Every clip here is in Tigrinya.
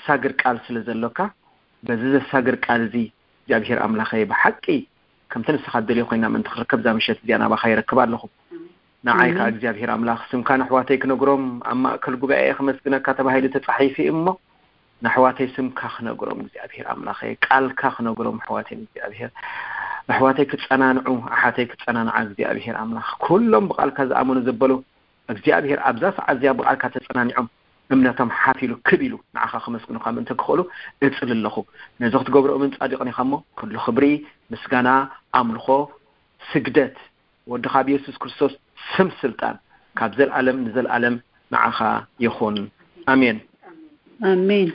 ዘሳግር ቃል ስለዘለካ በዚህ ዘሳግር ቃል እዚ እግዚአብሔር አምላኸይ በሐቂ ከምተን ተخدل ይኮይና ምን ተخركب ዛምሸት ዲያና ባኸይረ ከባለኹ ናዓይካ እግዚአብሔር አምላኽ ስምካን አሕዋተይ ክነግሮም አማ ከል ጉባኤ ከመስግነካ ተባሂለ ተጻሒፊ እሞ ናሕዋተይ ስምካ ክነግሮም እግዚአብሔር አምላኸይ ቃልካ ክነግሮም አሕዋተይ እግዚአብሔር አሕዋተይ ክጸናንዑ አሓተይ ክጸናንዓ እግዚአብሔር አምላኽ ኩሎም በቃልካ ዝአመኑ ዘበሉ እግዚአብሔር አብዛስ አዚያ በቃልካ ተጸናንዑም እምነቶም ሓፊሉ ክቢሉ ንዓኻ ከመስግኑ ከም እንተ ክኸሉ እጽልለኹ ነዞት ገብረኦም ጻድቅን ይኸሞ ኩሉ ክብሪ ምስጋና አምልኾ ስግደት ወድኻ ኢየሱስ ክርስቶስ ስም ስልጣን ካብ ዘለዓለም ንዘለዓለም ንዓኻ ይኹን አሜን አሜን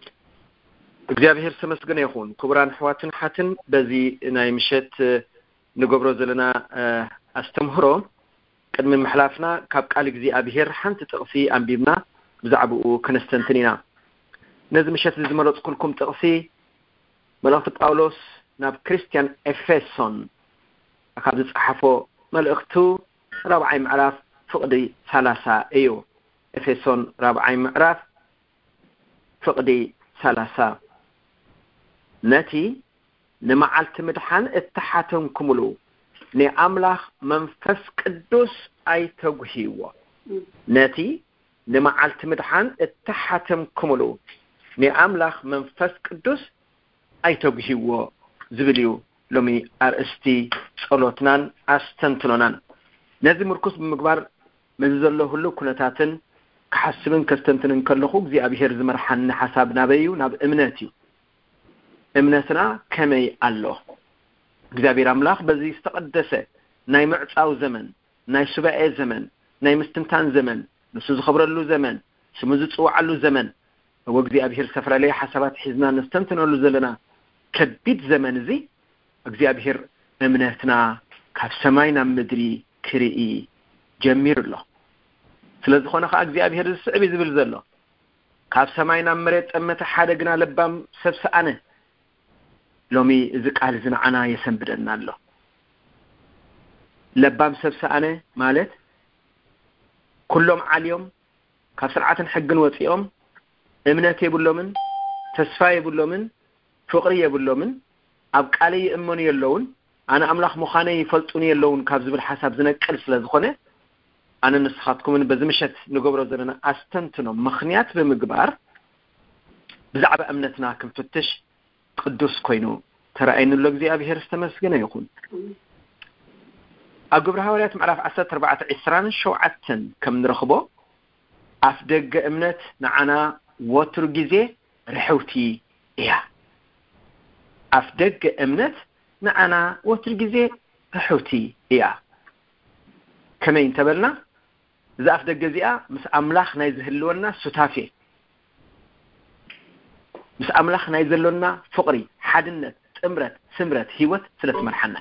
እግዚአብሔር ስመስግነ ይኹን ክቡራን ሕዋትን ሓትን በዚ ናይ ምሸት ንገብሮ ዘለና አስተምህሮ ቅድሚ መሕላፍና ካብ ቃል እግዚአብሔር ሓንቲ ጥቕሲ አንቢብና ብዛዕባኡ ከነስተንትኒና ነዚ ምሸት ዝመረጽ ኩልኩም ጥቕሲ መልእኽቲ ጳውሎስ ናብ ክርስቲያን ኤፌሶን ካብ ዝጸሓፎ መልእኽቱ ራብዓይ ምዕራፍ ፍቕዲ 30 እዩ ኤፌሶን ራብዓይ ምዕራፍ ፍቕዲ 30 ነቲ ንመዓልቲ ምድሓን እተሓተንኩምሉ ንአምላኽ መንፈስ ቅዱስ ኣይተጉሂዎ ነቲ ንመዓልቲ ምድሓን እተሓተንኩምሉ ንአምላኽ መንፈስ ቅዱስ ኣይተጉሂዎ ዝብል እዩ ሎሚ አርእስቲ ጸሎትናን አስተንትኖናን ነዚ ምርኩስ ብምግባር መዘሎ ሁሉ ኩነታትን ከሐስብን ከስተንትንን ከለኹ እግዚአብሔር ዝመርሐና ሐሳብ ናበዩ ናብ እምነት እዩ እምነትና ከመይ አሎ እግዚአብሔር አምላኽ በዚህ ዝተቀደሰ ናይ ምዕጻው ዘመን ናይ ሱባኤ ዘመን ናይ ምስትንታን ዘመን ንሱ ዝኸብረሉ ዘመን ስሙ ዝጽዋዓሉ ዘመን ወእግዚአብሔር ሰፍራለይ ሐሳባት ሒዝና ነስተንትነሉ ዘለና ከቢድ ዘመን እዚ እግዚአብሔር እምነትና ካብ ሰማይና ምድሪ ክርኢ ጀሚርሎ ስለዝኾነ ኸ እግዚአብሔር ዝስዕብ ዝብል ዘሎ ካብ ሰማይና መሬት ጠመተ ሓደ ግና ለባም ሰብሰአነ ሎሚ እዚ ቃል ዝንዓና የሰንብደና ኣሎ ለባም ሰብሰአነ ማለት ኩሎም ዓልዮም ካብ ስርዓትን ሕግን ወፂኦም እምነት የብሎምን ተስፋ የብሎምን ፍቅሪ የብሎምን ኣብ ቃል ይእመኑ የለውን ኣነ አምላኽ ምዃነ ይፈልጡን የለውን ካብ ዝብል ሐሳብ ዝነቅል ስለዝኾነ ኣነ ንስኻትኩምን በዚ ምሸት ንገብሮ ዘለና አስተንትኖም ምኽንያት ብምግባር ብዛዕባ እምነትና ክንፍትሽ ቅዱስ ኮይኑ ተራእይንሎ እግዚአብሔር ዝተመስገነ ይኹን ኣብ ግብረ ሐዋርያት ምዕራፍ 14:27 ከም ንረኽቦ ኣፍ ደገ እምነት ንዓና ወትሩ ግዜ ርሕውቲ እያ ኣፍ ደገ እምነት ንዓና ወትሩ ግዜ ርሕውቲ እያ ከመይ እንተበልና እዚ ኣፍ ደገ እዚኣ ምስ ኣምላኽ ናይ ዝህልወና ሱታፌ ምስ ኣምላኽ ናይ ዘሎና ፍቅሪ ሓድነት ጥምረት ስምረት ህይወት ስለትመርሐና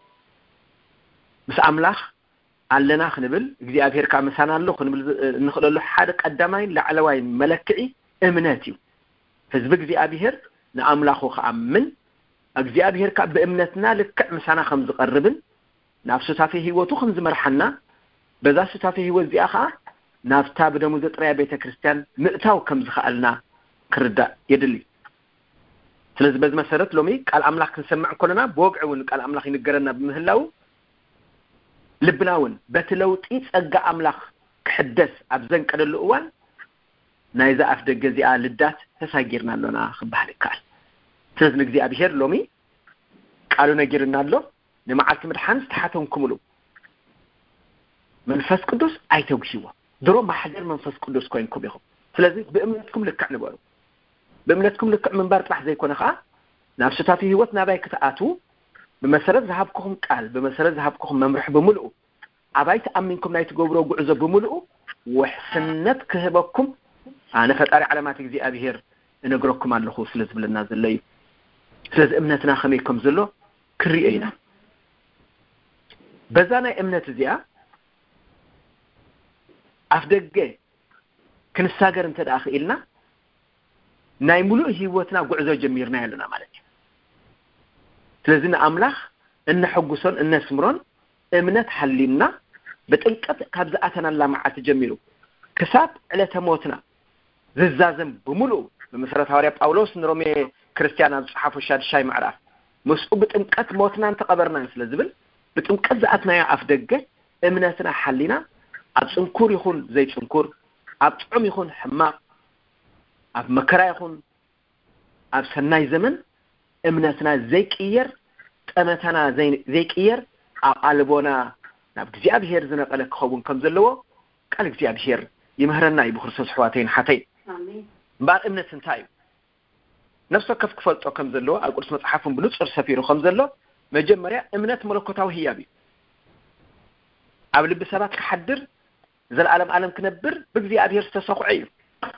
ምስ ኣምላኽ ኣለና ክንብል እግዚአብሔር ካብ ምሳና ኣሎ ክንብል ንኽእለሉ ሓደ ቀዳማይ ላዕለዋይ መለክዒ እምነት እዩ ህዝቢ እግዚአብሔር ንኣምላኹ ከኣምን እግዚአብሔር ካብ በእምነትና ልክዕ ምሳና ከም ዝቐርብን ናብ ሱታፌ ህይወቱ ከም ዝመርሐና በዛ ሱታፌ ህይወት እዚኣ ከዓ ናብታ ብደሙ ዘጥርያ ቤተ ክርስቲያን ምእታው ከም ዝኽኣልና ክርዳእ የድሊ ስለዚህ በዚ መሰረት ሎሚ ቃል አምላኽ ክንሰማዕ ከለና በወግዕውን ቃል አምላኽ ይንገረና በምህላው ልብናውን በትለውጢ ጸጋ አምላኽ ክሕደስ ኣብ ዘንቀደሉ እዋን ናይዛ ኣፍ ደገ እዚኣ ልዳት ተሳጊርና ኣለና ክበሃል ይከኣል ስለዚህ እግዚአብሔር ሎሚ ቃሉ ነጊርና ኣሎ ንመዓልቲ ምድሓን ዝተሓተንኩምሉ መንፈስ ቅዱስ ኣይተጉሂዎ ድሮ ማሕደር መንፈስ ቅዱስ ኮይንኩም ኢኹም ስለዚህ በእምነትኩም ልክዕ ንበሩ በእምነትኩም ልክዕ ምንባር ጥራሕ ዘይኮነ ኸዓ ናብ ሱታፌ ህይወት ናባይ ክትኣቱ بمسألة ذهبكم قال بمسألة ذهبكم ممرح بملؤ عبايت أمنكم لا يتجبروا جعزة بملؤ وحسنت كهبكم أنا فتاري علامات زي أبيهر نقرأكم على الخوص لازم للنازل لي لازم أمنتنا خميكم زلوا كريئنا بزانا أمنت زيا أفدق كن الساجر انت داخل إلنا نايملؤ هيوتنا جعزة جميرنا لنا مالك لازم أملاخ إن حجوسون إن سمرون إمنت حلينا بتلقت كابزاتنا لا مع تجميلو كساب على تموتنا زازم بملو بمسرة حواري باولوس نرومي كريستيانا صحافو شاي معرف مسؤول بتمقت موتنا تقبرنا نسلزبل بتمقت زاتنا يا افدقه امنتنا حلينا ابصنكور يكون زي صنكور ابصم يكون حماق اب مكرا يكون اب سناي زمن امنتنا زي قير طمتنا زي قير قلبونا ናብ እግዚአብሔር ዝነቀለ ክኸውን ከም ዘለዎ ቃል እግዚአብሔር ይምህረና ይብክርስቶስ ሕዋተይን ሓተይ አሜን ባር እምነት እንታይ ነፍሰ ከፍ ክፈልጦ ከም ዘለዎ ኣብ ቅዱስ መጽሓፍን ብሉጽር ሰፊሩ ከም ዘሎ መጀመርያ እምነት መለኮታዊ ህያብ እዩ ኣብ ልብ ሰባት ክሓድር ዘለዓለም ዓለም ክነብር ብእግዚአብሔር ዝተሰኽዑ እዩ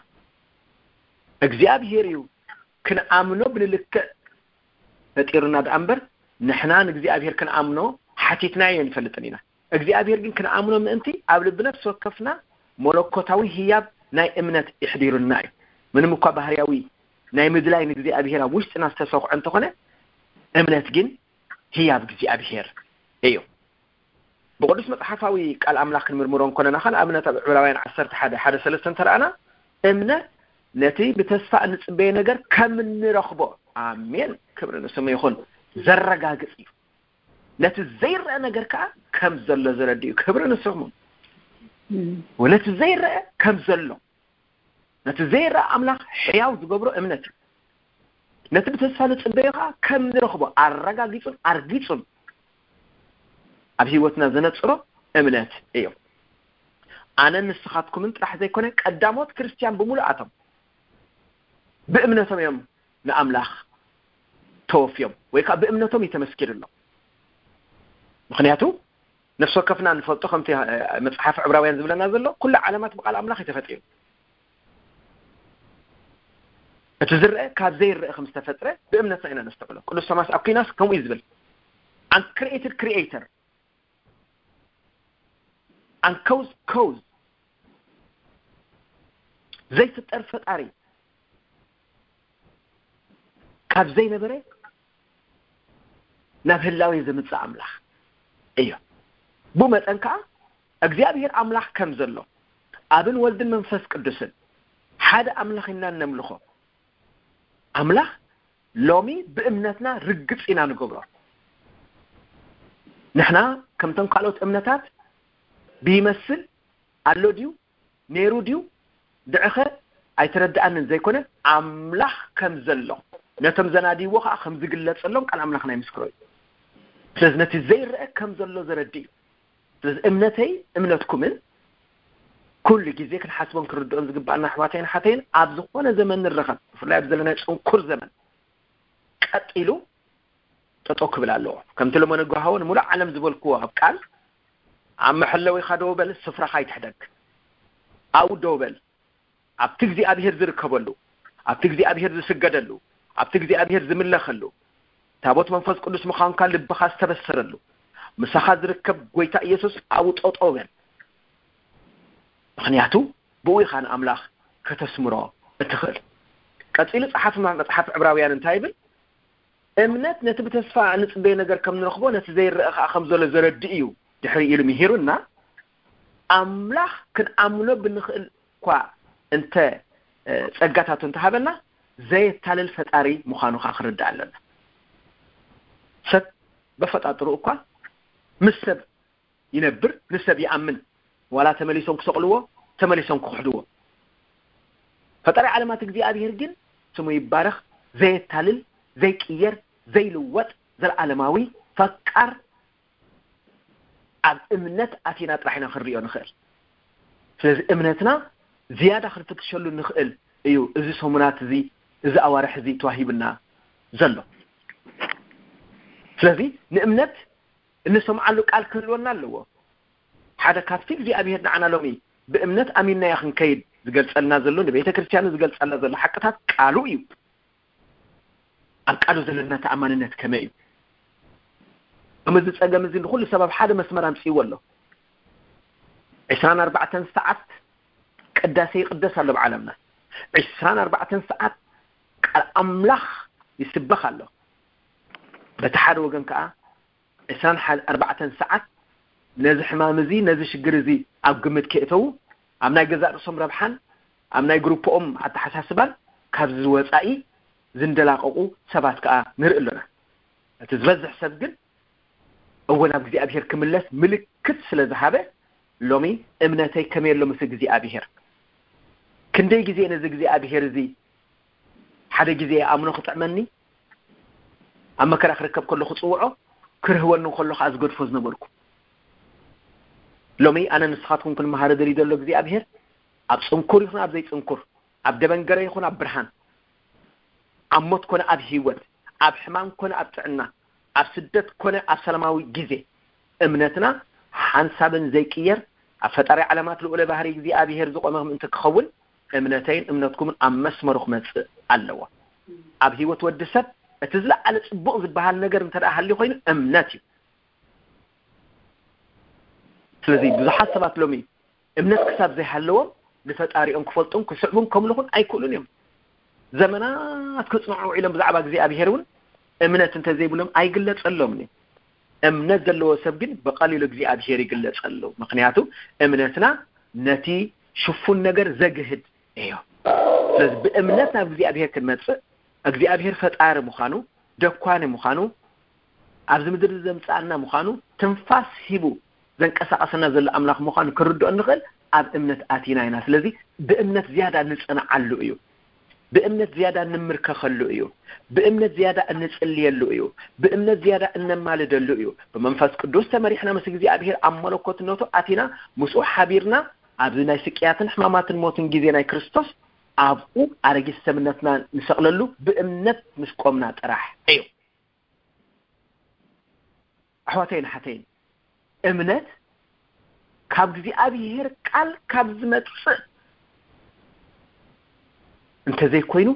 እግዚአብሔር እዩ ክንኣምኖ ብልልክዕ ፈጢሩና ዳኣምበር ንሕና ንእግዚአብሔር ክንኣምኖ ሓቲትና ይንፈልጥን ኢና እግዚአብሔር ግን ክንኣምኖ ምእንቲ ኣብ ልብና ተወከፍና መለኮታዊ ህያብ ናይ እምነት ይሕዲሩና እዩ ምንም እኳ ባህርያዊ ናይ ምድላይ ንእግዚአብሔር ኣብ ውሽጥና ዝተሰኽዑ እንተኾነ እምነት ግን ህያብ እግዚአብሔር እዩ بقدس مصحفاوي قال املاك نمرمرون كنا خل امنه عبراويان 11:1-3 ترانا امنه نتي بتسفى نصبي ነገር ከም ንረኽቦ አሜን ክብር ለስሙ ይሁን ዘረጋግጽ ነቲ ዘይረ ነገር ከም ዘሎ ዘረድዩ ክብር ለስሙ ወለት ዘይረ ከም ዘሎ ነቲ ዘይረ አምላክ ሕያው ዝገብሮ እምነት ነቲ በተስፋ ንጽበይኻ ከም ንረኽቦ አርጋግጹን ኣብ ህይወትና ዘነጽሮ እምነት እዩ ኣነ ንስኻትኩም ጥራሕ ዘይኮነ ቀዳሞት ክርስቲያን ብሙሉኣቶም በእምነቶም እዮም ንኣምላኽ ተወፍዮም ወይ ከዓ በእምነቶም ይተመስኪርሎም ምክንያቱ ነፍስ ወከፍና ንፈልጦ ከምቲ መጽሓፍ ዕብራውያን ዝብለና ዘሎ ኩሉ ዓለማት ብቃል ኣምላኽ ይተፈጥሩ እቲ ዝርአ ካብ ዘይርአ ከም ዝተፈጥረ በእምነትና ኢና ነስተብሎ ቅዱስ ቶማስ አኩናስ ከምኡ ይዝብል uncreated creator and cause زي فتر فتاري كاب زي نبره نبهلاوي زمص املاح ايوه بو متنكا እግዚአብሔር አምላክ ከም ዘሎ አብን ወልድን መንፈስ ቅዱስን ሓደ አምላክና ነምልኾ አምላክ ሎሚ በእምነትና ርግጽ ኢና ንገብሮ ንሕና ከምተን ካልኦት እምነታት بيمثل አሎ ዲዩ ነይሩ ዲዩ ድዕኸ ኣይተረዳእንን ዘይኮነ አምላኽ ከም ዘሎ ነቶም ዘናዲዎ ከም ዝግለጸሎም ቃል አምላኽና ይምስክሮ ስለዚ ነቲ ዘይርአ ከም ዘሎ ዘረድዩ ስለዚ እምነተይ እምነትኩምን ኩሉ ግዜ ክንሓስቦን ክርድኦም ዝግባአና ኣሕዋተይን ሓተይን ኣብ ዝኾነ ዘመን ንረኸብ ብፍላይ ኣብ ዘለና ጽንኩር ዘመን ቀጢሉ ጠጠው ክብል ኣለዎ ከምቲ ሎሞ ንግሃዎ ንሙሉእ ዓለም ዝበልክዎ ኣብ ቃል عم حلوي خدوا بل السفرة خايت حدك أو دوبل أبتجزي أبيهر زر كبلو أبتجزي أبيهر زر سجدلو أبتجزي أبيهر زر من لخلو تابوت منفذ قدس مخان كان لبخاس تبصرلو مسخاد ركب قويتا يسوس أو أوبل خنياتو بوي خان أملاخ كتسمرا اتخل كتقيل صحف عبراويان انتايبل امنت نتبت تسفى نتبين نجر كم نرخبو نتزير خمزول زردئيو دحري إلو مهيرونا أملاخ كن أمنو بنخل كوا انت سأقاتاتو انتهابلنا زي تالل فتاري مخانو خاخر الدعالنا سب بفتات رؤكوا مسب ينبر نسب يأمن ولا تمليسون كسقلوه تمليسون كحدوه فتاري علامات اكزي آبي هرجن سمو يبارخ زي تالل زي كيير زي لوات زي العالماوي فكر عب امنت اتينا طرحنا خريو نخل ስለዚ እምነትና ዝያዳ ክትክሸሉ ንኽእል እዩ እዚ ሰሙናት እዚ ኣዋርሕ እዚ ተዋሂብና ዘሎ ስለዚ ንእምነት እንሰምዓሉ ቃል ክህልወና ኣለዎ ሓደ ካብቲ እግዚአብሔር ንዓና ሎሚ ብእምነት ኣሚንና ክንከይድ ዝገልጸልና ዘሎ ንቤተ ክርስቲያን ዝገልጸልና ዘሎ ሓቅታት ቃሉ እዩ ኣብ ቃሉ ዘለና ተኣማንነት ከመይ እዩ أمز تسأجم زين كل سبب حدا مسمار أمسي والله 24 ساعة قداسي قداس الله بعالمنا 24 ساعة الأملاخ يسبخ الله بتحرر وجن كأ 24 ساعة نزح ما مزي نزش جرزي أو قمة كيتو أمنا جزاء رسم ربحان أمنا جروب حتى حساسبان كابز وصائي زندلاققو سبات كا نرئ لنا تزبزح سب ግን أول أب እግዚአብሔር ክምለስ ምልክት ስለዝሃበ ሎሚ እምነተይ ከመየሎ ምስ እግዚአብሔር ክንደይ ጊዜ ነዚ እግዚአብሔር እዚ ሓደ ጊዜ ኣምኖ ክጥዕመኒ ኣብ መከራ ክርከብ ከለኹ ጽውዖ ክርህወኒ ከለኹ ኣዝገድፎ ዝነበርኩ ሎሚ ኣነ ንስኻትኩም ክንመሃር ደሊ ዘሎ እግዚአብሔር ኣብ ጽንኩር ይኹን ኣብ ዘይጽንኩር ኣብ ደበንገረ ይኹን ኣብ ብርሃን ኣብ ሞት ኮነ ኣብ ህይወት ኣብ ሕማም ኮነ ኣብ ጥዕና ኣብ ስደት ኮነ ኣብ ሰላማዊ ጊዜ እምነትና ሓንሳብን ዘይቅየር ኣብ ፈጣሪ ዓለማት ልዑለ ባህሪ እግዚአብሔር ዝቆመም እንተ ክኸውን እምነተይን እምነትኩምን ኣብ መስመሩ ክመጽእ ኣለዎ ኣብ ህይወት ወድሰብ እቲ ዝለዓለ ጽቡቕ ዝበሃል ነገር እንተደኣ ሃልዩ ኮይኑ እምነት እዩ ስለዚ ብዙሓት ሰባት ሎሚ እምነት ክሳብ ዘይሃለዎም ንፈጣሪኦም ክፈልጡን ክስዕቡን ከምልኹን ኣይክእሉን እዮም ዘመናት ክጽንዑ ኢሎም ብዛዕባ እግዚአብሔር እውን እምነት እንተ ዘይብሎም ኣይግለጸሎምን እምነት ዘለዎ ሰብ ግን በቀሊሉ እግዚአብሔር ይግለጸሉ ምክንያቱ እምነትና ነቲ ሽፉን ነገር ዘግህድ እዩ ስለዚህ በእምነት ናብ እግዚአብሔር ክንመጽእ እግዚአብሔር ፈጣሪ ምዃኑ ደኳኒ ምዃኑ ኣብዚ ምድሪ ዘምጻና ምዃኑ ትንፋስ ሂቡ ዘንቀሳቀሰና ዘሎ ኣምላኽ ምዃኑ ክርድኦ ንኽእል ኣብ እምነት ኣቲና ኢና ስለዚህ በእምነት ዝያዳ ንጽንዓሉ እዩ በእምነት ዝያዳ ንምርከኸሉ እዩ በእምነት ዝያዳ እንጽልየሉ እዩ በእምነት ዝያዳ እንማልደሉ እዩ በመንፈስ ቅዱስ ተመሪሕና ምስ እግዚአብሔር ኣመለኮትነቱ ኣቲና ምስኡ ሓቢርና ኣብዚ ናይ ስቅያትን ሕማማትን ሞትን ጊዜ ናይ ክርስቶስ ኣብኡ ኣረጊት ሰምነትና ንሰቕለሉ በእምነት ምስ ቆምና ጥራሕ እዩ ኣሕዋተይን ሓተይን እምነት ካብ እግዚአብሔር ቃል ካብ ዝመጽእ انت زي كوينو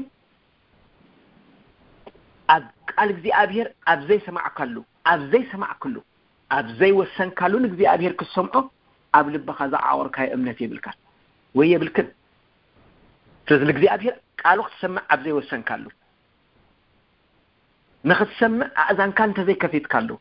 اب قال እግዚአብሔር اب زي سمع كله اب زي سمع كله اب زي وسن كله እግዚአብሔር كسمعه اب لبخ زعور كاي امنت يبلكال وي يبلكن ስለዚህ እግዚአብሔር ቃሉ ተሰማዕ اب زي وسن كله نخسمع اذان كان انت زي كفيت كله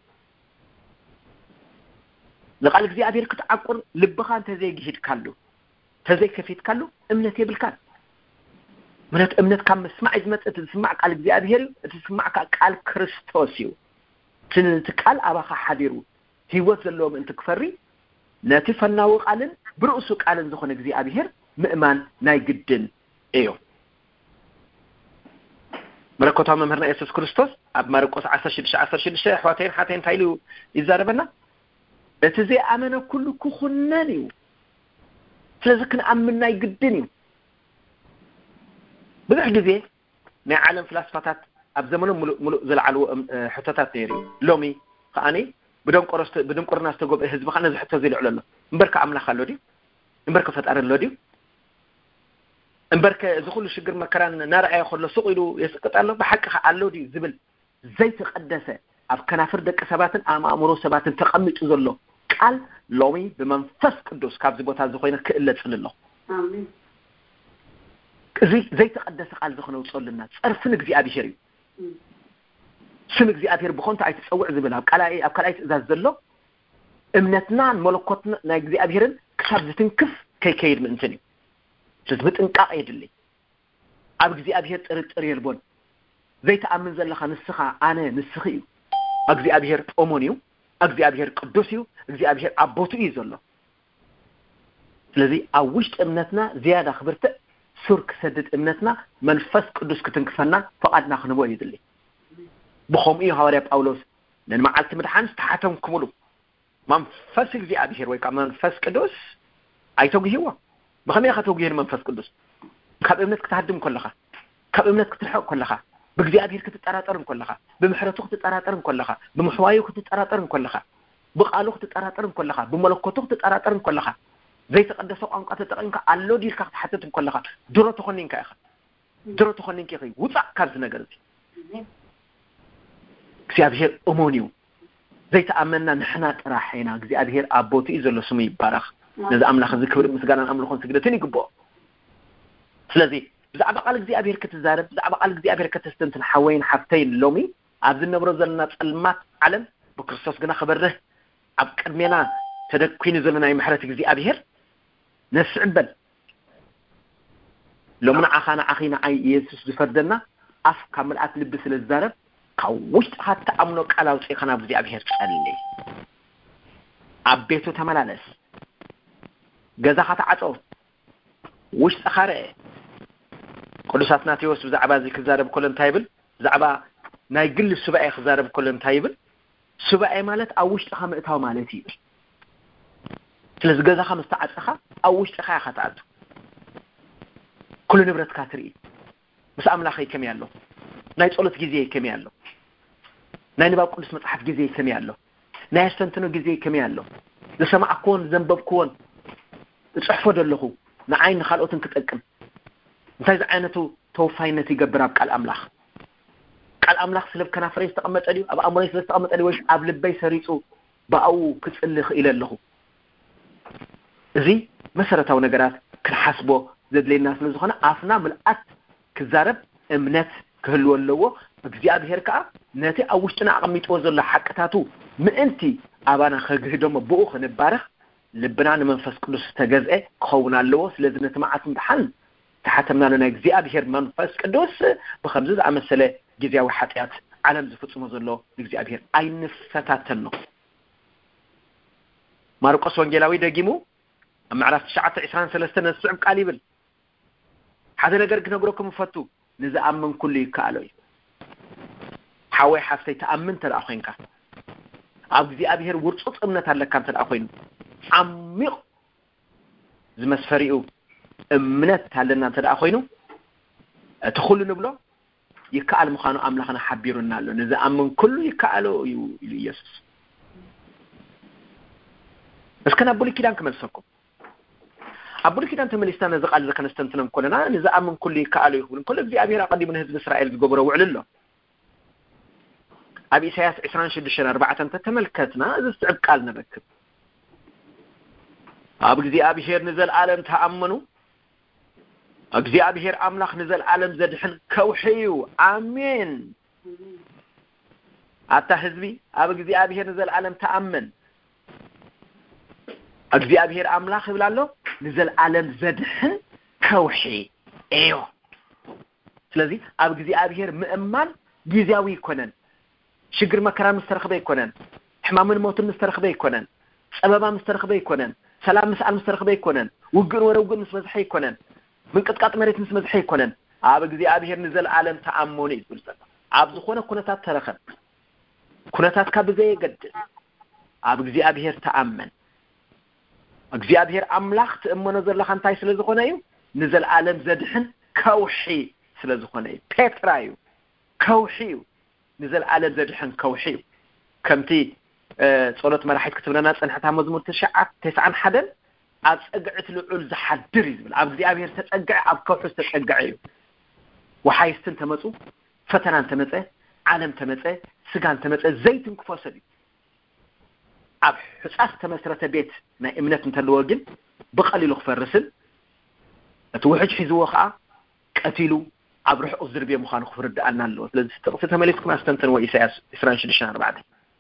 لقال እግዚአብሔር كتعقر لبخ انت زي يجيد كله تزي كفيت كله امنت يبلكال ምነት እምነት ካብ መስማዕ ዝመጽእ ትስማዕ ቃል እግዚአብሔር ትስማዕ ቃል ክርስቶስ እዩ ትቃል ኣባኻ ሓዲሩ ህይወት ዘለዎም እንት ክፈሪ ነቲ ፈናው ቃልን ብርእሱ ቃልን ዝኾነ እግዚአብሔር ምእማን ናይ ግድን እዩ መለኮታዊ መምህርና ኢየሱስ ክርስቶስ ኣብ ማርቆስ 16:16 ኣሕዋተይን ሓተይን ታይሉ ይዛረበና እቲ ዘኣመነ ኩሉ ክኹነን እዩ ስለዚህ ክንኣምን ናይ ግድን እዩ ብዙሕ ጊዜ ናይ ዓለም ፍልስፋታት ኣብ ዘመኖም ሙሉእ ዝለዓልዎ ሕቶታት ነይሩ ሎሚ ከኣኒ ብደንቆርና ዝተጎብአ ህዝቢ ከ ነዚ ሕቶ ዝልዕሎ ኣሎ እምበርከ ኣምላኽ ኣሎ ድዩ እምበርከ ፈጣሪ ኣሎ ድዩ እምበርከ እዚ ኩሉ ሽግር መከራን ናርኣዮ ከሎ ሱቕ ኢሉ የስቅጥ ኣሎ ብሓቂ ከ ኣሎ ድዩ ዝብል ዘይተቐደሰ ኣብ ከናፍር ደቂ ሰባትን ኣእምሮ ሰባትን ተቐሚጡ ዘሎ ቃል ሎሚ ብመንፈስ ቅዱስ ካብዚ ቦታ ዝኾይነ ክእለጽል ኣሎ ኣሜን زي تقدس قال زخنا وصلنا صرفن እግዚአብሔር እዩ ስም እግዚአብሔር ብኾንታ ኣይተጸውዕ ዝብል ኣብ ቃላይ ትእዛዝ ዘሎ እምነትና መለኮትና ናይ እግዚአብሔርን ክሳብ ዝትንክፍ ከይከይድ ምእንትን እዩ ስለዚህ ብጥንቃቄ ይድሊ ኣብ እግዚአብሔር ጥርጥር የልቦን ዘይተኣምን ዘለኻ ንስኻ ኣነ ንስኺ እዩ እግዚአብሔር ጦሞን እዩ እግዚአብሔር ቅዱስ እዩ እግዚአብሔር ኣቦቱ እዩ ዘሎ ስለዚህ ኣብ ውሽጥ እምነትና ዝያዳ ክብርት ሱር ክሰድድ እምነትና መንፈስ ቅዱስ ክትንክፈና ፈቃድና ክንቦ ይድሊ بخوم إيه هواري بأولوس لأن ما عالت مدحان استحاتهم كمولو منفس እግዚአብሔር ወይ كمان منفس ቅዱስ አይተውጊህዋ بخمية خاتوغيهن منفس ቅዱስ ካብ እምነት ክትሃድም كلها ካብ እምነት ክትርሕቅ كلها بእግዚአብሔር ክትጠራጠርን كلها بمحرته ክትጠራጠርን كلها بمحواዩ ክትጠራጠርን كلها بقالو ክትጠራጠርን كلها بملكوته ክትጠራጠርን كلها ዘይተቀደሰ ቋንቋ ተጠቅምካ አሎ ዲልካ ክትሓተትም كلها ድሮ ተኾኒንካ ኢኻ ድሮ ተኾኒንካ ኢኻ ውፃእ ካብዚ ነገር እዚ እግዚአብሔር እሞኒው ዘይተኣመንና ንሕና ጥራሕና እግዚአብሔር አቦቱ ዘሎ ስሙ ይባረኽ ነዚ አምላኽ ዝክብር ምስጋናን አምልኾን ስግደትን ይግባኦ ስለዚህ ብዛዕባ ቃል እግዚአብሔር ክትዛረብ ብዛዕባ ቃል እግዚአብሔር ከተስተንትን ሓወይን ሓፍተይን ሎሚ ኣብ ዝነብሮ ዘለና ጸልማት ዓለም ብክርስቶስ ግና خبره ኣብ ቅድሜና ተደኩይኑ ዘለና ናይ ምሕረት እግዚአብሔር ነስዕበል لو من عخانا عخينا عي يسوس زفردنا أف كامل أتلبس للزارب كوشت حتى أمنوك على وسيخنا بزي أبهر تقلي عبيتو تملالس جزا خطا عطو وش أخاره قدسات ناتيوس بزعبا زي كزارب كلن تايبل زعبا نايقل السبعي خزارب كلن تايبل سبعي مالت أوش تخا مئتاو مالتي سلس جزا خمس تعاد تخا أوش تخا خطاعتو كل نبرت كاتري بس أملاخي كم يالله ناي تقولت جزية كم يالله ناي نبقى قدس مصحف جزية كم يالله ناي استنتنو جزية كم يالله لسمع كون زنبب كون تصحفوا دلخو نعين خالقوتن كتأكم انتايز عينتو توفاينتي قبراب قال أملاخ قال أملاخ سلب كنا فريس تقمت أليو أبا أمري سلب تقمت أليو وش أب لبي سريسو بأو كتسلخ إلى اللخو زي مسرتاو نقرات كنحسبو زد لي الناس نزخنا عفنا ملأت كزارب امنت كهلو اللوو بكزياب هيركا ناتي أوشتنا عقمي توزر لحكتاتو من انتي أبانا خجهدوم بوخ نبارخ لبنا منفس قدس تجزئ خونا اللوس لازم نسمعات امتحان تحتمنا لنا جزياب هير منفس قدس بخمسة عمسلة جزيا وحاتيات عالم زفتو مزلو جزياب هير أين فتاتنو ماركوس وانجيلاوي دقيمو أما عرفت شعات عسران سلستنا السعب قاليبل هذا نقرق نقرأكم فتو نزا أمن كل كالوي حاوي حافتي تأمن تلأخينك أبو ذي أبيهر ورصوص أمنة لك كانت الأخوين عميق زمس فريقو أمنة هلنا تلأخوينو تخلو نبلو يكال مخانو أملاخنا حبيرنا له نزا أمن كل يكالو يسوس بس كان أبولي كده أنكمل سوكم أبولي كده أنت مليستان نزق على ذكا نستنتنم كلنا نزا أمن كل يكالو يقولون كل ذي أبيهر قدي من هزب إسرائيل بقبرو وعلله أبي إسياس 26:4 أنت تملكتنا إذا استعب قالنا بكب أبي أبيهر نزل عالم تأمنوا أبي أبيهر أملاخ نزل عالم زدحن كوحيو آمين أتا حزبي أبي أبيهر نزل عالم تأمن أبي أبيهر أملاخ يبلالو نزل عالم زدحن كوحي أيوه ስለዚህ أبي أبيهر مؤمن جزاوي كونن شجر مكرام مسترخبه يكونن حمام الموت مسترخبه يكونن سببا مسترخبه يكونن سلام مسأل مسترخبه يكونن وقن وروقن مسمزحي يكونن من قطقاط مريت مسمزحي يكونن عاب غزي ابيهر نزل عالم تأموني يقول عاب زخونه كنتات ترخب كنتات كبزي يقد عاب غزي ابيهر تأمن غزي ابيهر املاخ تأمن زلخ انتاي سلازخونه يو نزل عالم زدحن كوحي سلازخونه بيترايو كوحي نزل عالم زدحن كوحي كمتي صلوت مراحيت كتبنا صنحتها مزمور 9 حدن أصقعت العل زحدر يزبل أب زي أبير تتقع أب كوحس تتقعيو وحايستن تمصو فتنان تمصه عالم تمصه سغان تمصه زيتن كفوسدي أب حصاس تمسرته بيت ما امنت انتلوغن بقليل خفرسن اتوحج حيزو خا قتيلو أبرح أصدر بيه مخانو خفرد أنا اللو لذلك تقصد مليسكم أستنتن وإساس إسرانش دشان بعد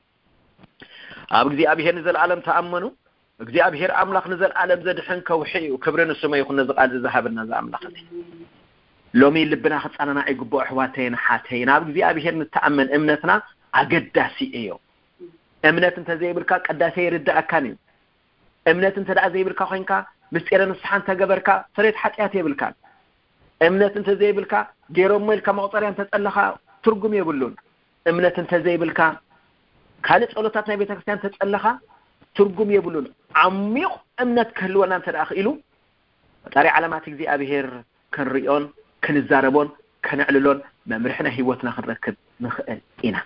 أبغي أبيهر نزل عالم تأمنوا أبغي أبيهر أملاخ نزل عالم زدحن كوحي وكبرنا السماء يكون نزل على الذهب النزل أملاختي لومي لبنا خص أنا نعيق بو حواتين حاتين أبغي أبيهر نتأمن إمنتنا أقداسي إيو إمنت أنت زي بركا قداسي يرد أكاني إمنت أنت دع زي بركا خوينكا مسئلة نصحان تقبركا سريت حتياتي بالكا إمنت أنت زي بالكا جيروم ملكا مغطري أنت تسألها ترقم يقولون إمنت أنت زي بالكا كانت أولوتاتنا بيتكستان تسألها ترقم يقولون عميق إمنت كهلونا أنت الأخيلو تاري علاماتك زي أبيهر كان ريون كان الزاربون كان عللون ما مرحنا هيوتنا خنركب نخقل إنا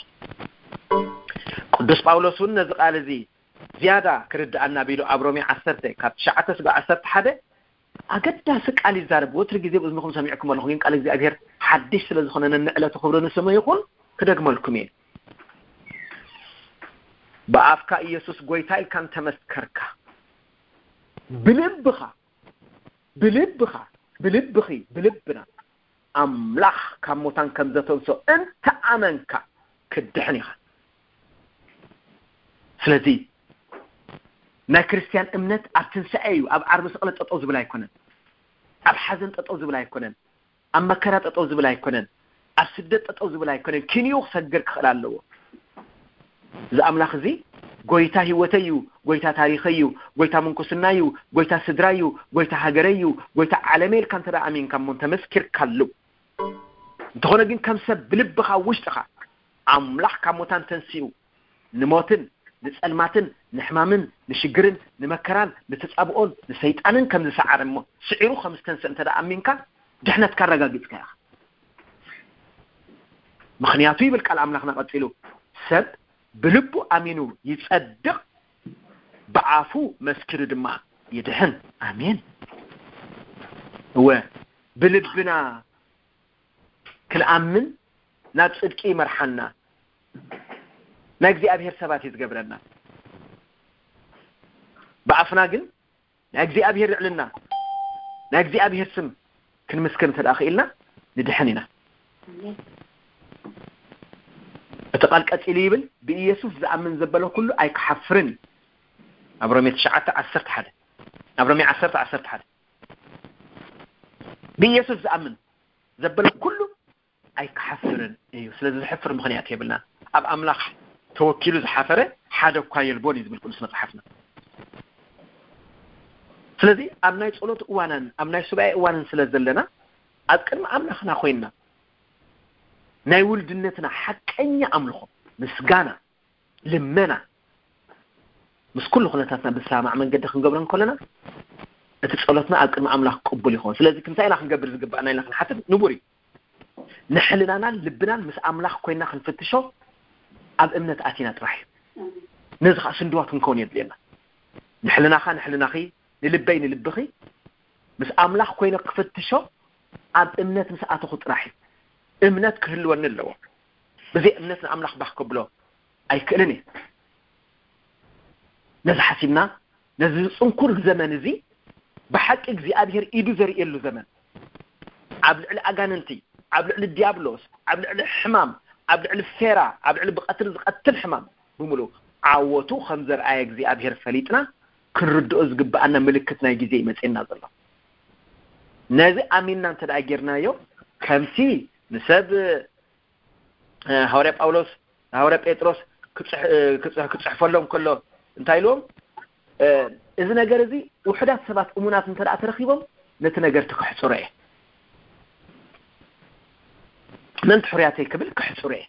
قدس باولوسون نزق على زي زيادة كرد أن بيلو أبرومي عسرته كاب شعته سبع عسرت حدا أقدر سك على الزارب وترجع زي بزمكم سميعكم الله ينقل على زي أبيهر حدش لزخنا النقلة تخبرون السماء يقول كده جمالكمين بأفكا يسوس قويتايل كان تمسكركا بلبنا أملاخ كموتان كمزتونسو أنت أمنك كدحنيها سلازي نا كريستيان امنت أبتنسأيو أب عرب سقلت أطوز بلا يكونن ኣብ ሓዘን ጠጠው ዝብል ኣይኮነን ኣብ መከራ ጠጠው ዝብል ኣይኮነን ኣብ ስደት ጠጠው ዝብል ኣይኮነን ክንዩ ክሰግር ክኽእል ኣለዎ እዚ ኣምላኽ እዚ ጎይታ ህይወተዩ ጎይታ ታሪኸዩ ጎይታ መንኩስናዩ ጎይታ ስድራዩ ጎይታ ሃገረዩ ጎይታ ዓለሜል ካንተ አሚን ከም ተመስክር ካሉ እንተኾነ ግን ከም ሰብ ብልብኻ ውሽጥኻ ኣምላኽ ካብ ሞታን ተንሲኡ ንሞትን ንጸልማትን ንሕማምን ንሽግርን ንመከራን ንተጻብኦን ንሰይጣንን ከም ዝሰዓረሞ ስዒሩ ከም ዝተንስእ እንተ አሚንካ ድሕነት ካረጋግጽካ ኢኻ ምክንያቱ ይብል ቃል ኣምላኽና ቀፂሉ ሰብ ብልቡ አሚኑ ይጸድቅ በአፉ መስክር ድማ ይድህን አሜን ብልብና ክልአምን ናብ ጽድቂ መርሐና ናግዚአብሔር ሰባት ይዝገብረና በአፍና ግን ናግዚአብሔር ይዕልና ናግዚአብሔር ስም ክንመስክር ተዳኺልና ንድህን ኢና እተቃል ቀጽሊ ይብል በኢየሱስ ዘአምን ዘበለ ሁሉ አይከሐፍርን አብሮሜ 9:11 አብሮሜ 10:11 በኢየሱስ ዘአምን ዘበለ ሁሉ አይከሐፍርን እዩ ስለዚህ ዝሕፍር ምክንያት ይብልና ኣብ አምላኽ ተወኪሉ ዝሐፈረ ሓደ እኳ የልቦን ይዝብል ቅዱስ መጽሐፍና ስለዚህ ኣብ ናይ ጸሎት እዋናን ኣብ ናይ ሱባኤ እዋናን ስለዘለና ኣብ ቅድሚ አምላኽና ኮይና ናይ ውልድነትና ሐቀኛ አምልኾ ምስጋና ልመና ምስ ኩሉ ኩነታትና ብሰማዕ መንገዲ ክንገብረን ከለና እቲ ጸሎትና ኣብ ቅድሚ አምላኽ ቅቡል ይኾን ስለዚህ ክንታይ ኢና ክንገብር ዝግባአና ኢልና ክንሓትት ንቡሪ ንሕልናናን ልብናን ምስ አምላኽ ኮይና ክንፍትሾ ኣብ እምነት ኣቲና ጥራሕ ነዝኻ ስንድዋት ክንከውን የድልየና ንሕልናኻ ንሕልናኺ ንልበይ ንልብኺ ምስ አምላኽ ኮይና ክፍትሾ ኣብ እምነት ምስ ኣተኹ ጥራሕ እምነት ክህልወን ኣለዎ በዚ እምነት ንአምላኽ ባኽከብሎ ኣይክእልን ነዚ ሓሲብና ነዚ ጽንኩር ዘመን እዚ ብሓቂ እግዚአብሔር ኢዱ ዘርኢሉ ዘመን ኣብ ልዕሊ ኣጋንንቲ ኣብ ልዕሊ ዲያብሎስ ኣብ ልዕሊ ሕማም ኣብ ልዕሊ ፌራ ኣብ ልዕሊ ብቐትሪ ዝቐትል ሕማም ብምሉእ ዓወቱ ከም ዘርአየ እግዚአብሔር ፈሊጥና ክንርድኦ ዝግባአና ምልክት ናይ ግዜ ይመጽና ዘሎ ነዚ ኣሚንና እንተዳ ጌርናዮ ከምቲ ንሰብ ሐዋርያ ጳውሎስ ሐዋርያ ጴጥሮስ ክጽሕፈሎም ከሎ እንታይ ኢሎም እዚ ነገር እዚ ውሕዳት ሰባት እሙናት እንተዳ ተረኺቦም ነቲ ነገር ትክሕጽሩ እየ من تحرياتي كبل كحصوري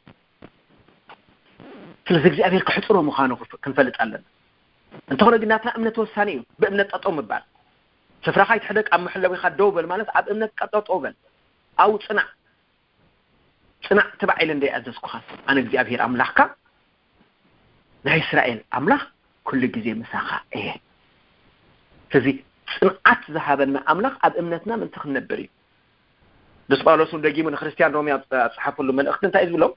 ስለዚህ እግዚአብሔር ክሕጽሮ ምዃኑ ክንፈልጥ ኣለና እንተኾነ ግን ናትና እምነት ወሳኒ እዩ በእምነት ጠጠው ምባል ስፍራኻ ይትሕደቅ ኣብ ምሕለዊኻ ደው በል ማለት ኣብ እምነት ጠጠው በል ኣው ጽናዕ ተባዒል እንደ ያዘዝኩኻ ኣነ እግዚአብሔር ኣምላኽካ ናይ እስራኤል ኣምላኽ ኩሉ ግዜ ምሳኻ እየ ስለዚህ ጽንዓት ዝሃበና ኣምላኽ ኣብ እምነትና ምንት ክንነብር እዩ ደስ ጳውሎስ እንደጊሙ ንክርስቲያን ሮሜ ጽሐፈሉ መልእኽት እንታይ ዝብሎም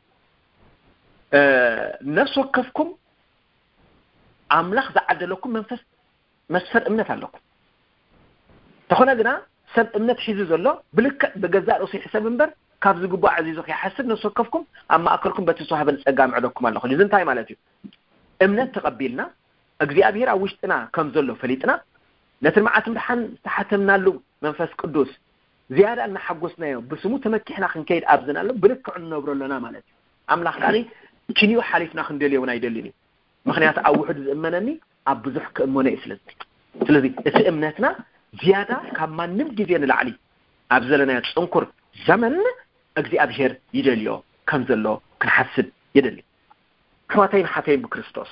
ነፍስ ወከፍኩም አምላኽ ዘዓደለኩም መንፈስ መስፈር እምነት ኣለኩም ተኾነ ግና ሰብ እምነት ሒዙ ዘሎ ብልክ በገዛእ ርእሱ ይሕሰብ እምበር ካብ ዝግባእ ዓዚዙ ይሓስብ ነፍስ ወከፍኩም ኣብ ማእከልኩም በቲ ዝወሃበን ጸጋ ምዕደኩም ኣለኹም እዚ እንታይ ማለት እዩ እምነት ተቐቢልና እግዚአብሔር ኣብ ውሽጥና ከም ዘሎ ፈሊጥና ነቲ መዓት ምድሓን ተሓተምናሉ መንፈስ ቅዱስ زيادة أن حقوسنا يوم بسمو تمكحنا خنكيد أبزنا له بلك عنا برلنا مالتي أملاك كاني كنيو حليفنا خندلي ونايدلني مخنيات أوحد زمنني أبزح كأمنا إسلام ስለዚህ እቲ እምነትና زيادة ከማንም ጊዜ ንላዕሊ ኣብዘለና ጽንኩር ዘመን እግዚአብሔር ይደልዮ ከም ዘሎ ክንሐስብ ይደሊ ሕዋተይን ሓተይን ብክርስቶስ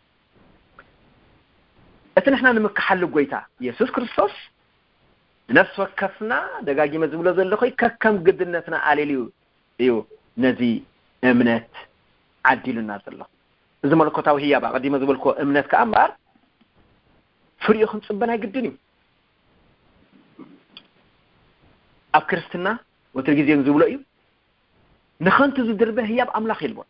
እቲ ንሕና ንምክሓል ጎይታ ኢየሱስ ክርስቶስ ነፍስ ወከፍና ደጋጊመ ዝብሎ ዘለኹ ከከም ግድነትና አሌልዩ እዩ ነዚ እምነት ዓዲሉና ዘሎ እዚ መልኮታዊ ህያብ ቀዲመ ዝብልኮ እምነት ከአምባር ፍሪኡ ክንጽበና ይግድን እዩ ኣብ ክርስትና ወትር ጊዜ ዝብሎ እዩ ንኸንቱ ዝድርበ ህያብ ኣምላኽ ይልቦ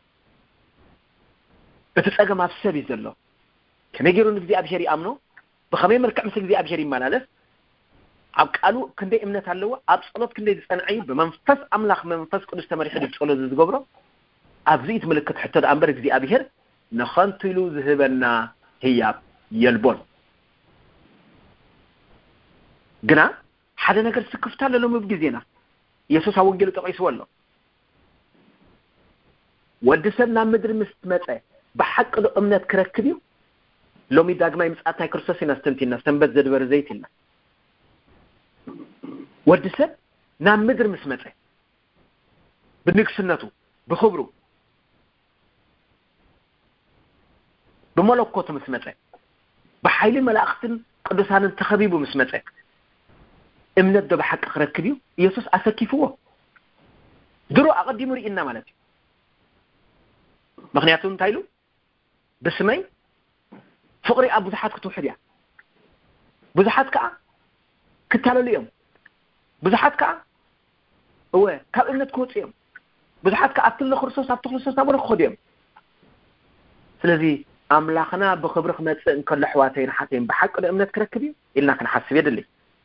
እቲ ጸገም ኣብ ሰብ እዩ ዘሎ ከመይ ገይሩ ንእግዚአብሔር ይኣምኖ ብኸመይ መልክዕ ምስ እግዚአብሔር ይመላለስ ኣብ ቃሉ ክንደይ እምነት ኣለዎ ኣብ ጸሎት ክንደይ ዝጸንዐዩ በመንፈስ ኣምላኽ መንፈስ ቅዱስ ተመሪሑ ጸሎት ዝገብሮ ኣብዚ ምልክት ሕቶ ኣምበር እግዚአብሔር ንኸንቱ ኢሉ ዝህበና ህያብ የልቦን ግና حدا ነገር ስክፍታለ ሎም ብግዚና ኢየሱስ አወንጌሉ ጠቅይስወሎ ወድሰብና ምድር ምስትመጸ በሐቅ እምነት ክረክብ ሎሚ ዳግማይ ምጻታይ ክርስቶስ ይናስተንቲና ሰንበት ዘድበር ዘይትና ወድሰብ ና ምድር ምስመጸ በንግስነቱ በخبሩ በመለኮቱ ምስመጸ በኃይል መላእክትን ቅዱሳንን ተኸቢቡ ምስመጸ እምነት በሐቅ ክረክብ ኢየሱስ አሰኪፍዎ ድሮ አቀዲሙ ሪኢና ማለት ምክንያቱም ታይሉ በስመይ ፍቅሪ አብዛሓት ክትውሕድ ያ ብዙሓት ከኣ ክታለሉ እዮም ብዙሓት ከኣ ወይ ካብ እምነት ክወጽዮም ብዙሓት ከኣ አብትለ ክርስቶስ ናብረ ክኸድዮም ስለዚ አምላኽና በኽብሪ ክመጽእ እንከሎ ሕዋተይን ሓተይን በሐቅ እምነት ክረክብ ኢልና ክንሓስብ የድሊ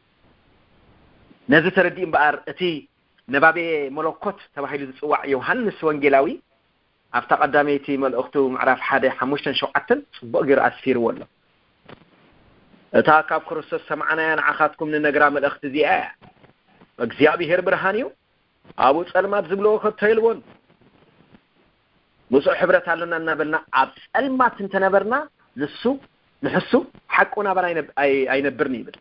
ነዚ ተረዲእ እምበኣር እቲ ነባቤ መለኮት ተባሂሉ ዝጽዋዕ ዮሐንስ ወንጌላዊ ኣብታ ቀዳመይቲ መልእኽቱ ምዕራፍ 1:5-7 ጽቡቕ ገይሩ ኣስፊርዎ ኣሎ እታ ካብ ክርስቶስ ሰማዕናያ ንዓኻትኩም ንነግራ መልእኽቲ እዚኣ እግዚአብሔር ብርሃን እዩ አቡ ጸልማት ዝብልዎ ከተይልዎን ንሱ ሕብረት አለና እናበልና ኣብ ጸልማት እንተነበርና ንሕሱ ሓቁና ባና ኣይነብርኒ ይብል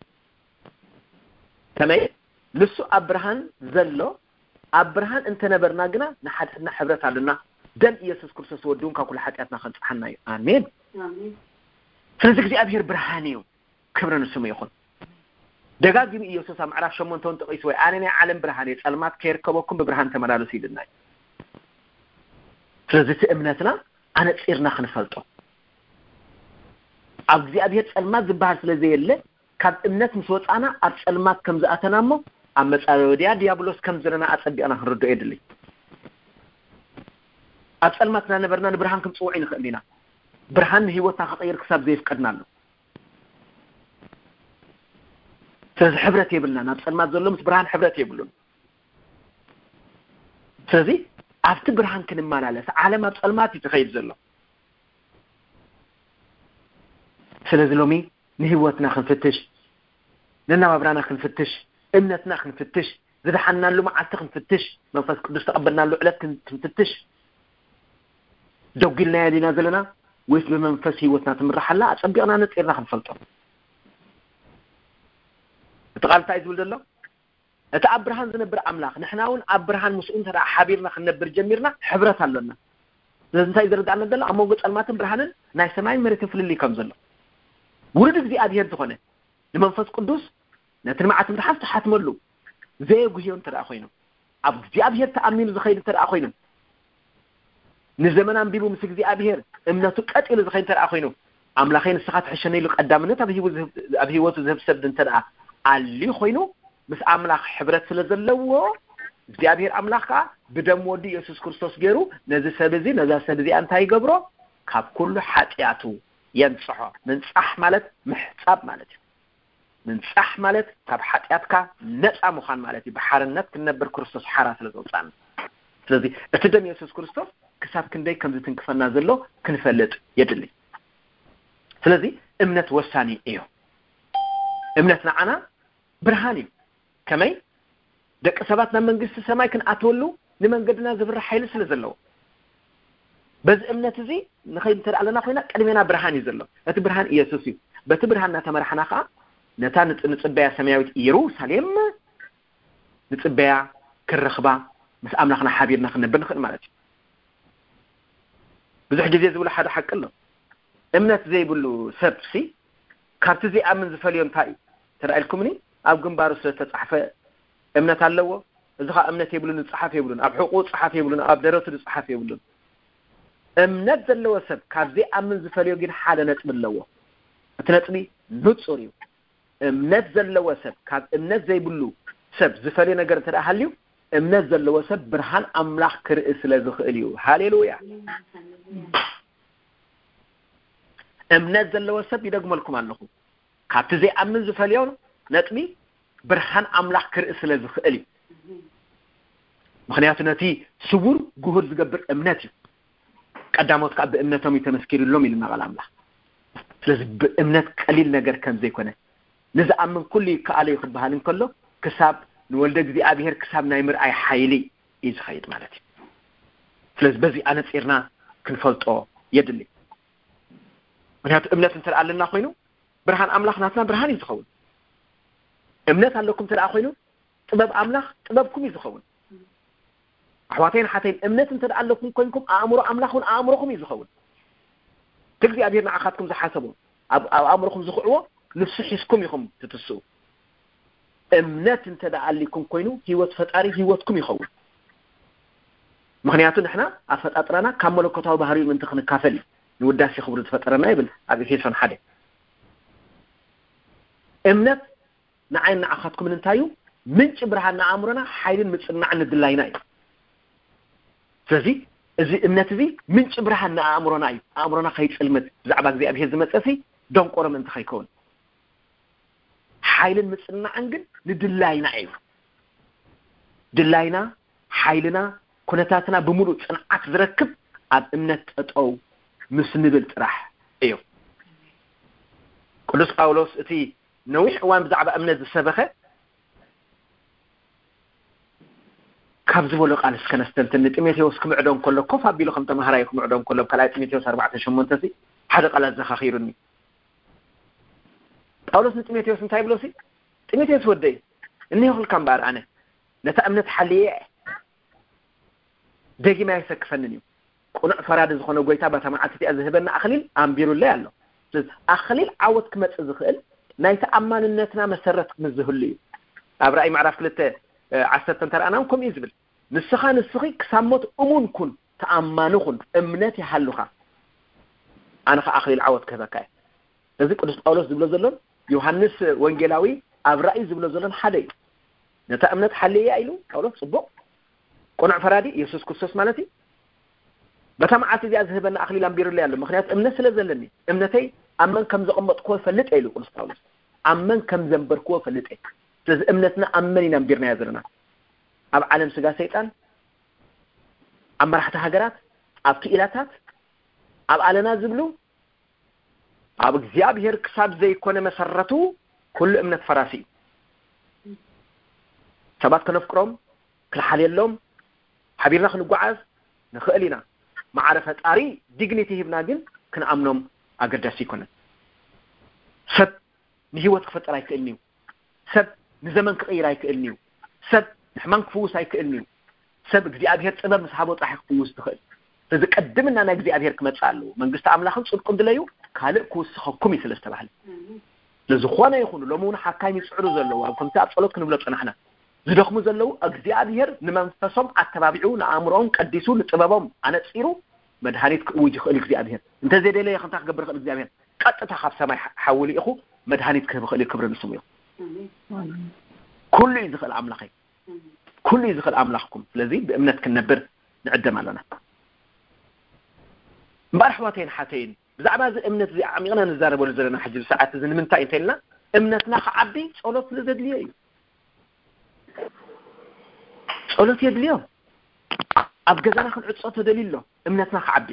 ከመይ ንሱ ኣብ ብርሃን ዘሎ ኣብ ብርሃን እንተነበርና ግና ንሓድና ሕብረት አለና ደም ኢየሱስ ክርስቶስ ወዱን ካብ ኩሉ ኃጢአትና ከንጽሐና እዩ አሜን አሜን ስለዚህ እግዚአብሔር ብርሃን እዩ ክብረ ንስሙ ይኹን ደጋግም ኢየሱስ ምዕራፍ 8 ተጠቂስ ወይ አነ ናይ ዓለም ብርሃን እዩ ጸልማት ከይርከበኩም በብርሃን ተመላለሱ ይልና ስለዚህ እምነትና አነ ጽርና ክንፈልጦ ኣብ እግዚአብሔር ጸልማት ዝባሃል ስለዚ የለ ካብ እምነት ምስወጣና ኣብ ጸልማት ከም ዝኣተናሞ ኣብ መጻወዲያ ዲያብሎስ ከም ዝረና አጸቢአና ክንርዶ የድሊ ኣብ ጸልማትና ነበርና ንብርሃን ከም ጽውዕ ንኽእሊና ብርሃን ህይወትና ከቀይር ክሳብ ዘይፍቀድናሉ ስለዚህ ሕብረት ይብልና ናብ ጸልማት ዘሎ ምስ ብርሃን ሕብረት ይብሉን ስለዚህ ኣብቲ ብርሃን ክንማላለስ ዓለም ኣብ ጸልማት ይትኸይድ ዘሎ ስለዚህ ሎሚ ንህይወትና ክንፍትሽ ንናብራና ክንፍትሽ እምነትና ክንፍትሽ ዝድሓናሉ መዓልቲ ክንፍትሽ መንፈስ ቅዱስ ተቀበልናሉ ዕለት ክንፍትሽ ደውግልና ያዲና ዘለና ወይስ በመንፈስ ህይወትና ትምራሐላ አጸቢቅና ነጽርና ክንፈልጦ ተቃልታ ይዝብል ዘሎ እቲ ኣብ ብርሃን ዝነብር ኣምላኽ ንሕናውን ኣብ ብርሃን ምስኡን ተራ ሓቢርና ክንነብር ጀሚርና ሕብረት ኣለና ስለዚህ እንታይ ዝርዳእና ዘሎ ኣብ ሞንጎ ጸልማትን ብርሃንን ናይ ሰማይን መሬትን ፍልልይ ከም ዘሎ ውሉድ እግዚአብሔር ዝኾነ ንመንፈስ ቅዱስ ነቲ መዓልቲ ምትሓፍ ተሓትመሉ ዘይጉህዮን ተራ ኮይኑ ኣብ እግዚአብሔር ተኣሚኑ ዝኸይድ ተራ ኮይኑ ንዘመን አንቢቡ ምስ እግዚአብሔር እምነቱ ቀጥሉ ዝኸይድ ተራ ኮይኑ ኣምላኸይ ንስኻት ሕሸነይሉ ቀዳምነት ኣብ ህይወቱ ዝህብ ሰብ እንተደኣ አሊ ኮይኑ ምስ አምላኽ ሕብረት ስለዘለዎ እግዚአብሔር አምላኽካ ብደም ወዲ ኢየሱስ ክርስቶስ ገይሩ ነዚ ሰብዚ ነዛ ሰብዚ እንታይ ይገብሮ ካብ ኩሉ ኃጢአቱ ينصح من صح مالت محصاب مالت من صح مالت ካብ ኃጢአትካ ነፃ መዃን ማለት በሐርነት ክነብር ክርስቶስ ሓራ ስለዘውፃን ስለዚህ እቲ ደም ኢየሱስ ክርስቶስ ክሳብ ክንደይ ከም ዝትንክፈና ዘሎ ክንፈልጥ የድሊ ስለዚህ እምነት ወሳኒ እዩ እምነት ንዓና ብርሃን እዩ ከመይ ደቂ ሰባት ናብ መንግስቲ ሰማይ ክንኣትወሉ ንመንገድና ዝብርህ ኃይል ስለዘለዎ በዚ እምነት እዚ ንኸይድ ተራለና ኮይና ቀድሜና ብርሃን እዩ ዘሎ እቲ ብርሃን ኢየሱስ እዩ በቲ ብርሃንና ተመርሐና ኸ ነታ ንጽበያ ሰማያዊት ኢየሩሳሌም ንጽበያ ክረኽባ ምስ ኣምላኽና ሓቢርና ክንነብር ንኽእል ማለት እዩ ብዙሕ ግዜ ዝብሉ ሓደ ሓቂ ኣሎ እምነት ዘይብሉ ሰብሲ ካብቲ ዘይኣምን ዝፈልዮ እንታይ ተራእልኩምኒ ኣብ ግንባሩ ስለተጻሕፈ እምነት ኣለዎ እዚ ኸ እምነት የብሉን ጽሓፍ የብሉን ኣብ ሕቁ ጽሓፍ የብሉን ኣብ ደረቱ ጽሓፍ የብሉን እምነት ዘለዎ ሰብ ካብ ዘይኣምን ዝፈልዮ ግን ሓደ ነጥብ ኣለዎ እቲ ነጥቢ ንጹር እዩ እምነት ዘለዎ ሰብ ካብ እምነት ዘይብሉ ሰብ ዝፈልዮ ነገር ተዳሃልዩ እምነት ዘለዎ ሰብ ብርሃን ኣምላኽ ክርኢ ስለ ዝኽእል እዩ ሃሌሉያ እምነት ዘለዎ ሰብ ይደግመልኩም ኣለኹ ካብቲ ዘይኣምን ዝፈልዮ ነጥቢ ብርሃን ኣምላኽ ክርኢ ስለ ዝኽእል እዩ ምክንያቱ ነቲ ስውር ጉሁር ዝገብር እምነት እዩ ቀዳሞት ካብ በእምነቶም ይተመስኪሩሎም ኢልና ቃል ኣምላኽ ስለዚህ በእምነት ቀሊል ነገር ከም ዘይኮነ ንዝኣምን ኩሉ ይከኣለ ይኽበሃል እንከሎ كساب نولد እግዚአብሔር كساب ናይ ምርአይ ሓይሊ ይዝኸይድ ማለት እዩ ስለዚህ በዚህ ኣነፂርና ክንፈልጦ የድሊ ምክንያቱ እምነት እንተላለና ኮይኑ ብርሃን ኣምላኽ ናትና ብርሃን ይዝኸውን እምነት ኣለኩም ተደኣ ኮይኑ ጥበብ ኣምላኽ ጥበብኩም ይዝኸውን ኣሕዋተይን ሓተይን እምነት እንተላለኩም ኮይንኩም ኣእምሮ ኣምላኽን ኣእምሮኩም ይዝኸውን እግዚአብሔር ንዓኻትኩም ዝሓሰቡ ኣብ ኣእምሮኩም ዝኽዕዎ ንሱ ሒስኩም ኢኹም ትትስኡ እምነት እንተደኣሊኩም ኮይኑ ህይወት ፈጣሪ ህይወትኩም ይኸውን ምክንያቱ ንሕና ኣፈጣጥራና ካብ መለኮታዊ ባህሪኡ ምንት ክንካፈል ንውዳሴ ክብሩ ዝፈጠረና ይብል ኣብ ኤፌሶን 1 እምነት ንዓይን ንዓኻትኩም እንታዩ ምንጭ ብርሃን ንኣእምሮና ሓይልን ምጽናዕን ንድላይና እዩ ስለዚህ እዚ እምነት እዚ ምንጭ ብርሃን ንኣእምሮና እዩ ኣእምሮና ከይጽልመት ብዛዕባ እግዚአብሔር ዝመጸሲ ደንቆሮ ምንት ከይከውን ሓይልን ምጽናዕን ግን ንድላይና እዩ ድላይና ሓይልና ኩነታትና ብሙሉእ ጽንዓት ዝረክብ ኣብ እምነት ጠጠው ምስ ንብል ጥራሕ እዩ ቅዱስ ጳውሎስ እቲ ነዊሕ እዋን ብዛዕባ እምነት ዝሰበኸ ካብ ዝበሎ ቃል እስከነስተንትን ጢሞቴዎስ ክምዕዶም ከሎ ኮፍ ኣቢሉ ከም ተማሃራይ ክምዕዶም ከሎ ካልኣይ ጢሞቴዎስ 4:8 ሓደ ቃላት ዘኻኺሩኒ ጳውሎስ ንጢሞቴዎስ እንታይ ብሎሲ ጢሞቴዎስ ወደይ እኒሆ ክልካም ባር ኣነ ነታ እምነት ሓልየ ደጊማ ይሰክፈንን እዩ ቁኑዕ ፈራድ ዝኾነ ጎይታ በተማዓት እቲ ዝህበና ኣኽሊል ኣንቢሩለይ ኣሎ ስለዚህ ኣኽሊል ዓወት ክመጽእ ዝኽእል ናይ ተኣማንነትና መሰረት ምዝህሉ እዩ ኣብ ራእይ ምዕራፍ 2:10 ተራእናም ከም እዩ ዝብል ንስኻ ንስኺ ክሳሞት እሙን ኩን ተኣማኒ ኩን እምነት ይሃሉኻ ኣነ ኸ ኣኽሊል ዓወት ክህበካ እዚ ቅዱስ ጳውሎስ ዝብሎ ዘሎ ዮሐንስ ወንጌላዊ ኣብ ራእይ ዝብሎ ዘሎ ሓደ እዩ ነታ እምነት ሓልየ ኢሉ ጳውሎስ ጽቡቕ ቁኑዕ ፈራዲ ኢየሱስ ክርስቶስ ማለት እዩ በተማዓት እዚ ዝህበና ኣኽሊል ኣንቢሩለይ ኣሎ ምክንያቱ እምነት ስለ ዘለኒ እምነተይ ኣመን ከም ዘቐመጥክዎ ፈልጥ ኢሉ ቅዱስ ጳውሎስ ኣመን ከም ዘንበርክዎ ፈልጥ ስለዚህ እምነትና ኣመን ኢና ኣንቢርናዮ ዘለና ኣብ ዓለም ስጋ ሰይጣን ኣብ መራሕቲ ሃገራት ኣብ ክኢላታት ኣብ ዓለና ዝብሉ ኣብ እግዚአብሔር ክሳብ ዘይኮነ መሰረቱ ኩሉ እምነት ፈራሲ ሰባት ከነፍቅሮም ክልሓልየሎም ሓቢርና ክንጓዓዝ ንኽእል ኢና ማዕረፈ ጣሪ ዲግኒቲ ሂብና ግን ክንኣምኖም ኣገዳሲ ይኮነን ሰብ ንህይወት ክፈጠር ኣይክእልኒ ሰብ ንዘመን ክቕይር ኣይክእልኒ ሰብ ሕማም ክፍውስ ኣይክእልኒ ሰብ እግዚአብሔር ጥበብ ምስ ሃቦ ጥራሕ ክፍውስ ትኽእል ስለዚ ቀድምና ናይ እግዚአብሔር ክመጽእ ኣለዎ መንግስቲ ኣምላኽን ጽድቁን ድለዩ ካልእ ክውስኸኩም እዩ ስለዝተባህለ ለዝኾነ ይኹኑ ሎሚ እውን ሓካይም ይጽዕሩ ዘለዉ ኣብ ከምቲ ኣብ ጸሎት ክንብሎ ጸናሕና ዝደኽሙ ዘለዉ እግዚአብሔር ንመንፈሶም ኣተባቢዑ ንኣእምሮኦም ቀዲሱ ንጥበቦም ኣነጺሩ መድሃኒት ክእውጅ ይኽእል እግዚአብሔር እንተዘይደለየ ከምታ ክገብር ይኽእል እግዚአብሔር ቀጥታ ካብ ሰማይ ሓውሊ ኢኹ መድሃኒት ክህብ ይኽእል ክብሪ ንስሙ እዩ ኩሉ እዩ ዝኽእል ኣምላኽ ኩሉ እዩ ዝኽእል ኣምላኽኩም ስለዚ ብእምነት ክንነብር ንዕደም ኣለና እምበር ኣሕዋተይን ሓተይን ብዛዕባ እዚ እምነት እዚ ዓሚቕና ንዛረበሉ ዘለና ሕጂ ሰዓት እዚ ንምንታይ እንተኢልና እምነትና ክዓቢ ጸሎት ስለዘድልዮ እዩ ጸሎት የድልዮ ኣብ ገዛና ክንዕጾ ተደሊሎ እምነትና ክዓቢ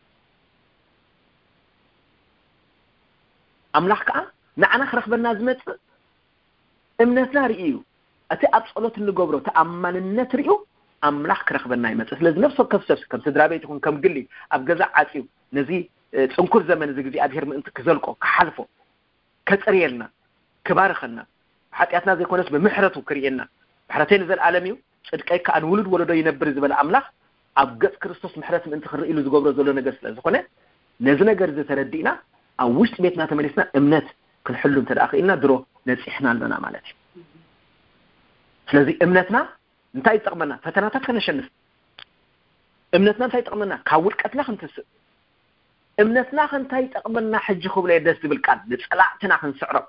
ኣምላኽ ከዓ ንዓና ክረኽበና ዝመጽእ እምነትና ርእዩ እቲ ኣብ ጸሎት እንገብሮ ተኣማንነት ርእዩ ኣምላኽ ክረኽበና ይመጽእ ስለዚ ነፍሲ ወከፍ ሰብ ከም ስድራ ቤት ይኹን ከም ግሊ ኣብ ገዛ ዓጺው ነዚ ጽንኩር ዘመን እዚ እግዚአብሔር ምእንቲ ክዘልቆ ክሓልፎ ከጽርየልና ክባርኸና ሓጢአትና ዘይኮነስ ብምሕረቱ ክርየና ምሕረተይ ንዘለዓለም እዩ ጽድቀይ ከዓ ንውሉድ ወለዶ ይነብር ዝበለ ኣምላኽ ኣብ ገጽ ክርስቶስ ምሕረት ምእንቲ ክርኢሉ ዝገብሮ ዘሎ ነገር ስለ ዝኾነ ነዚ ነገር ዝተረዲእና ኣብ ውሽጢ ቤትና ተመሊስና እምነት ክንሕሉ እንተደኣ ክኢልና ድሮ ነጺሕና ኣለና ማለት እዩ ስለዚ እምነትና እንታይ ይጠቕመና ፈተናታት ከነሸንፍ እምነትና እንታይ ይጠቕመና ካብ ውድቀትና ክንትስእ እምነትና እንታይ ይጠቕመና ሕጂ ክብለ ደስ ዝብል ቃል ንጸላእትና ክንስዕሮም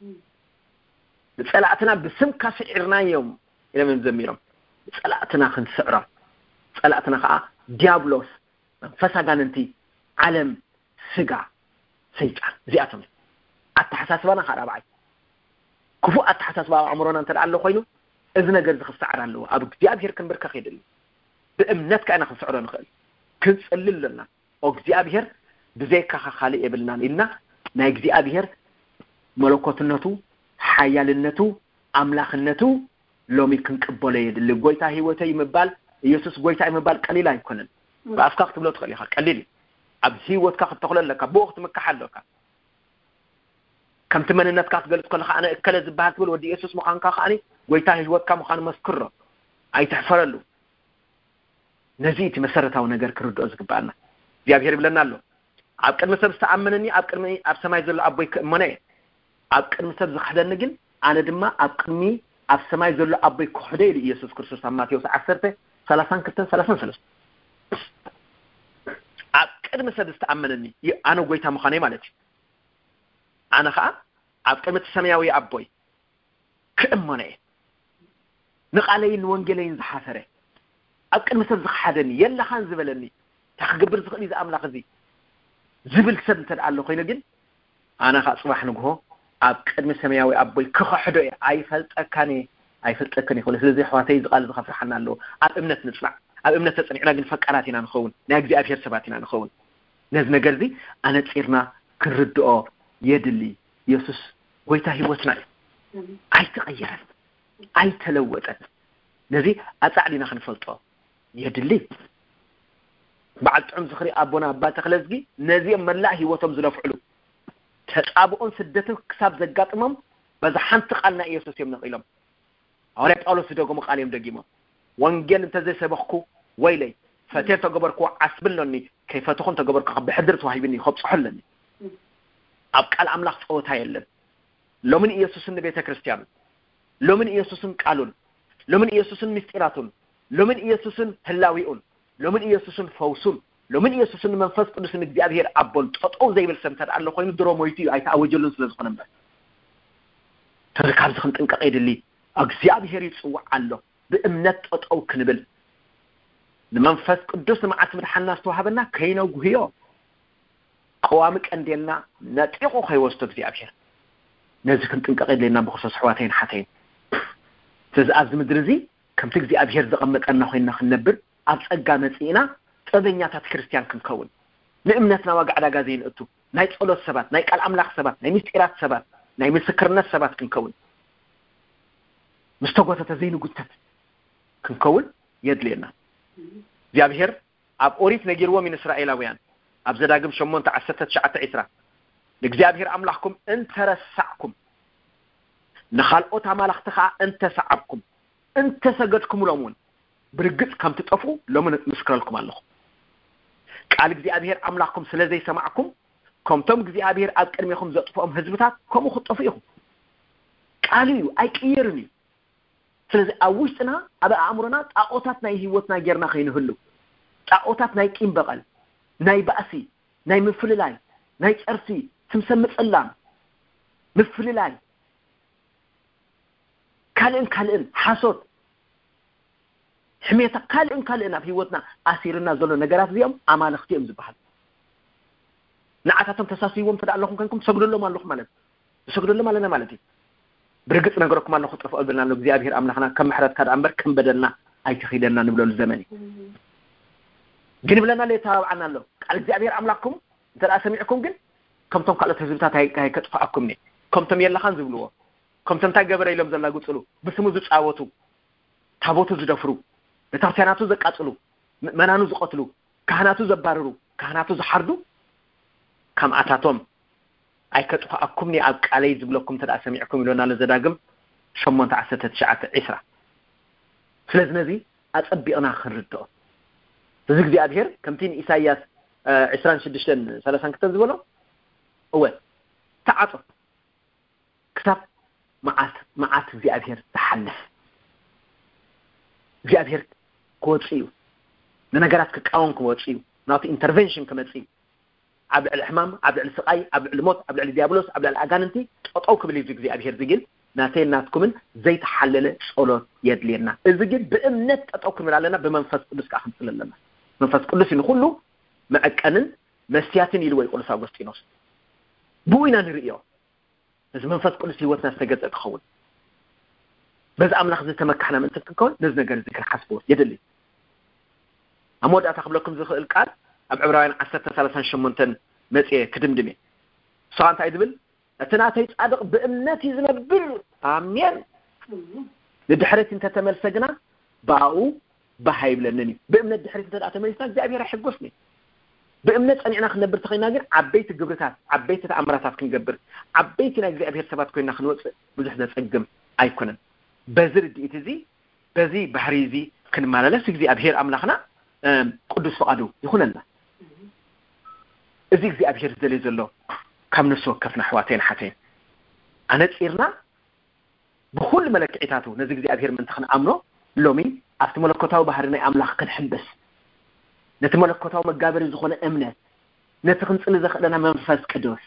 ንጸላእትና ብስምካ ስዒርናዮም ኢሎም ዘሚሮም ጸላእትና ክንስዕሮም ጸላእትና ከዓ ዲያብሎስ መንፈስ ኣጋንንቲ ዓለም ስጋ ሰይጣን እዚኣቶም ኣተሓሳስባና ካራብዓይ ክፉእ ኣተሓሳስባ ኣእምሮና እንተደኣ ኣሎ ኮይኑ እዚ ነገር ዝኽስዓር ኣለዎ ኣብ እግዚአብሔር ክንብርከኽ የድሊ ብእምነት ከዓ ኢና ክንስዕሮ ንኽእል ክንጽልል ኣለና እግዚአብሔር ብዘይካኻ ካልእ የብልናን ኢልና ናይ እግዚአብሔር መለኮትነቱ ሓያልነቱ ኣምላኽነቱ لومي كنقبله يدلي غويتا هيوتي يمبال يسوس غويتا يمبال قليل አይኮነን በአፍካክ ትብሎ ትቀሊኻ ቀሊል ኣብ ህይወትካ ክትተخلለካ በወቅት መካሐለካ ከምቲ መንነትካ ትገልጽ ከለኻ ኣነ እከለ ዝባሃል ትብል ወዲ ኢየሱስ ምዃንካ ኻኒ ጎይታ ህይወትካ ምዃኑ መስክሮ ኣይተሕፈረሉ ነዚ እቲ መሰረታዊ ነገር ክርድኦ ዝግባአና እግዚአብሔር ይብለና ኣሎ ኣብ ቅድሚ ሰብ ዝተኣመነኒ ኣብ ቅድሚ ኣብ ሰማይ ዘሎ ኣቦይ ክእመነ ኣብ ቅድሚ ሰብ ዝኽደኒ ግን ኣነ ድማ ኣብ ቅድሚ ኣብ ሰማይ ዘሎ ኣቦይ ክሕደ ኢሉ ኢየሱስ ክርስቶስ ኣብ ማቴዎስ 10:32-33 ኣብ ቅድሚ ሰብ ዝተኣመነኒ ኣነ ጎይታ ምዃነይ ማለት እዩ ኣነ ኸኣ ኣብ ቅድሚ ሰማያዊ ኣቦይ ክእመነ ንቃለይን ወንጌለይን ዝሓፈረ ኣብ ቅድሚ ሰብ ዝኽሓደኒ የላኻን ዝበለኒ ተኽግብር ዝኽእል እዚ ኣምላኽ እዚ ዝብል ሰብ እንተደኣሎ ኮይኑ ግን ኣነ ኸ ጽባሕ ንግሆ ኣብ ቅድሚ ሰማያዊ ኣቦይ ክኽሕዶ ኣይፈልጠካኒ ይኹን ስለዚ ሕዋተይ ዝቃል ዝኸፍርሐና ኣሎ ኣብ እምነት ንጽናዕ ኣብ እምነት ተጽኒዕና ግን ፈቃራት ኢና ንኸውን ናይ እግዚአብሔር ሰባት ኢና ንኸውን ነዚ ነገር እዚ ኣነ ፂርና ክንርድኦ የድሊ ኢየሱስ ጎይታ ህይወትና ኣይተቀየረን ኣይተለወጠን ነዚ ኣጻዕዲና ክንፈልጦ የድሊ بعد عم زخري أبونا أبا تخلصي نزيم ملا هيوتهم زلفعلو تتابعون سدتهم كسب زجات أمم بس حنتق على يسوع يوم نقيلهم عرفت أولو سدوكم قاليم دقيمة وانجيل انتزي سبخكو ويلي فتير تجبركو عسبلني كيف تكون تجبركو بحضرت وحيبني خبص حلني أبقى الأملاك صوت هاي اللي لو من يسوع النبي كريستيان لو من يسوع قالون لو من يسوع مستيراتون لو من يسوع هلاويون لو من يسوسن فوسون لو من يسوسن منفس قدسن እግዚአብሔር አቦን ተጠው ዘይብል ሰምተር አለ ኮይኑ ድሮ ሞይቲ አይታወጀሉን ስለዝኾነ ነበር ተዘካብ ዝኽን ጥንቀቅ ይድሊ እግዚአብሔር ይጽዋዕ አለ በእምነት ተጠው ክንብል ለመንፈስ ቅዱስ ማዓት ምድሐና ዝተዋሃበና ከይነው ጉህዮ قوام ቀንዴልና ነጥቆ ከይወስቶ እግዚአብሔር ነዚ ክንጥንቀቅ ይድልና በክርስቶስ ሕዋተይን ሓተይን ተዛዝ ምድርዚ ከምቲ እግዚአብሔር ዘቀመጠና ኮይና ክንነብር ኣብ ጸጋ መጽኢና ጸበኛታት ክርስቲያን ክንከውን ንእምነትና ዋጋዕዳ ጋዜን እቱ ናይ ጸሎት ሰባት ናይ ቃል አምላኽ ሰባት ናይ ምስጢራት ሰባት ናይ ምስክርነት ሰባት ክንከውን مستغوثة زين قلتت كنكون يدلينا እግዚአብሔር ኣብ ኦሪት ነጊርዎ من እስራኤላውያን ኣብ ዘዳግም 8:19 እግዚአብሔር አምላክኩም እንተረሳዕኩም ንኻልኦት አማልክትኻ እንተሰዓብኩም እንተሰገድኩም ለሙን برجت كم تطفوا لمن مسكرلكم الله قال እግዚአብሔር አምላክኩም ስለዚህ ሰማዕኩም ከምቶም እግዚአብሔር ኣብ ቅድሚኹም ዘጥፎም ህዝብታት ከምኡ خطفيهم ቃልዩ ኣይቅየርኒ ስለዚህ ኣውሽጥና ኣብ ኣእምሮና ጣዖታት ናይ ህይወትና ጌርና ኸይንህሉ ጣዖታት ናይ ቂም በቀል ናይ ባእሲ ናይ ምፍልላይ ናይ ጨርሲ ስምሰም ጽላም ምፍልላይ ካልእን ሓሶት حميتا كالئنا في هيوتنا أسيرنا زلنا نجارات زيهم أمالختيهم زبحل نعتاتهم تساسيهم فدا اللهم كنكم سجدوا لهم الله مالك سجدوا لهم علينا مالتي برجت نجاركم الله خطف قلبنا لو እግዚአብሔር أملاخنا كم حرات كاد أمبر كم بدلنا أي تخيلنا نبلو الزمني جن بلنا ليه تابعنا له قال እግዚአብሔር أملاكم ترى أسمعكم جن كم تم قالت هزبتات هاي كتفاعكم ني كم تم يلا خان زبلوه كم تم تجبر إلهم زلا قتلو بسمو زوج عوتو تابوتو زدفرو በታርቲያናቱ ዘቃጽሉ መናኑ ዝቆትሉ ካህናቱ ዘባረሩ ካህናቱ ዘሐርዱ ከምአታቶም ኣይከጥፋአኩምኒ ኣብ ቃለይ ዝብለኩም ተዳ ሰሚዕኩም ኢሎና ለዘዳግም 8:19 ስለዚህ ነዚ አጸቢቕና ክንርድኦ እዚ እግዚአብሔር ከምቲን ኢሳይያስ 26:32 ዝብሎ እወ ተዓጽ ክታብ መዓት እግዚአብሔር ተሐልፍ እግዚአብሔር كوتشيو لنجارات كقاون كوتشيو ناتي انترفنشن كمتشيو عبد الحمام عبد السقاي عبد الموت عبد الديابلوس عبد الاغاننتي تطوك بليز እግዚአብሔር ዝግል ናቴናትኩምን ዘይት ሐለለ ጸሎት የድልየና እዝግል በእምነት ተጠውክ ምላለና በመንፈስ ቅዱስ ካህን ስለለና መንፈስ ቅዱስ ይሁሉ ማዕቀንን መስያትን ይልወ ይቆልስ አውግስጢኖስ ቡይና ንርእዮ እዚ መንፈስ ቅዱስ ህይወትና ዝተገጸ ተኸውን بس أملاخ زي تمكحنا من تكون نزنا جل ذكر حسبه يدلي أمود أتقبلكم ذكر القال أب عبرين 10:33 مسئة كدم دمي صانت عيدبل أتناتيت أدق بأمنتي زنبل آمين لدحرت انت تملسجنا باو بهايبلنني بأمنة دحرت انت تملسنا እግዚአብሔር يحقسني بأمنة أننا خنبر تخينا جن عبيت الجبرتات عبيت الأمرات كنجبر عبيتنا እግዚአብሔር سبات كنا خنوص بزحنا تسجم أيكونن بزرد إتزي بزي بحريزي كن ماللس እግዚአብሔር أملاخنا قدس فقادو يخوننا إذا እግዚአብሔር زلي زلو كم نسوكفنا حواتين حتين أنا تصيرنا بكل ملك عتاته نزق እግዚአብሔር من تخن أمره لومي أفتملكوتاو بحرنا أملاخ كنحبس نتملكوتاو مقابر زخونه أمنة نتخن صل زخلنا منفس قدوس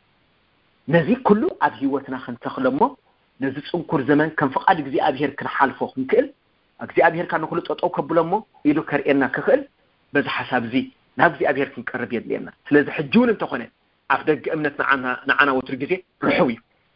نزي كله أب هيوتنا خن تخلمو نزي صنكر زمان كان فقاد እግዚአብሔር كنحالفو خنكل እግዚአብሔር كان كله تطو كبلمو يدو كرئنا كخل بز حساب زي ናብ እግዚአብሔር كنقرب يدلينا ስለዚህ حجون انتخونه أفدق أمنتنا نعنا وترجزي رحوي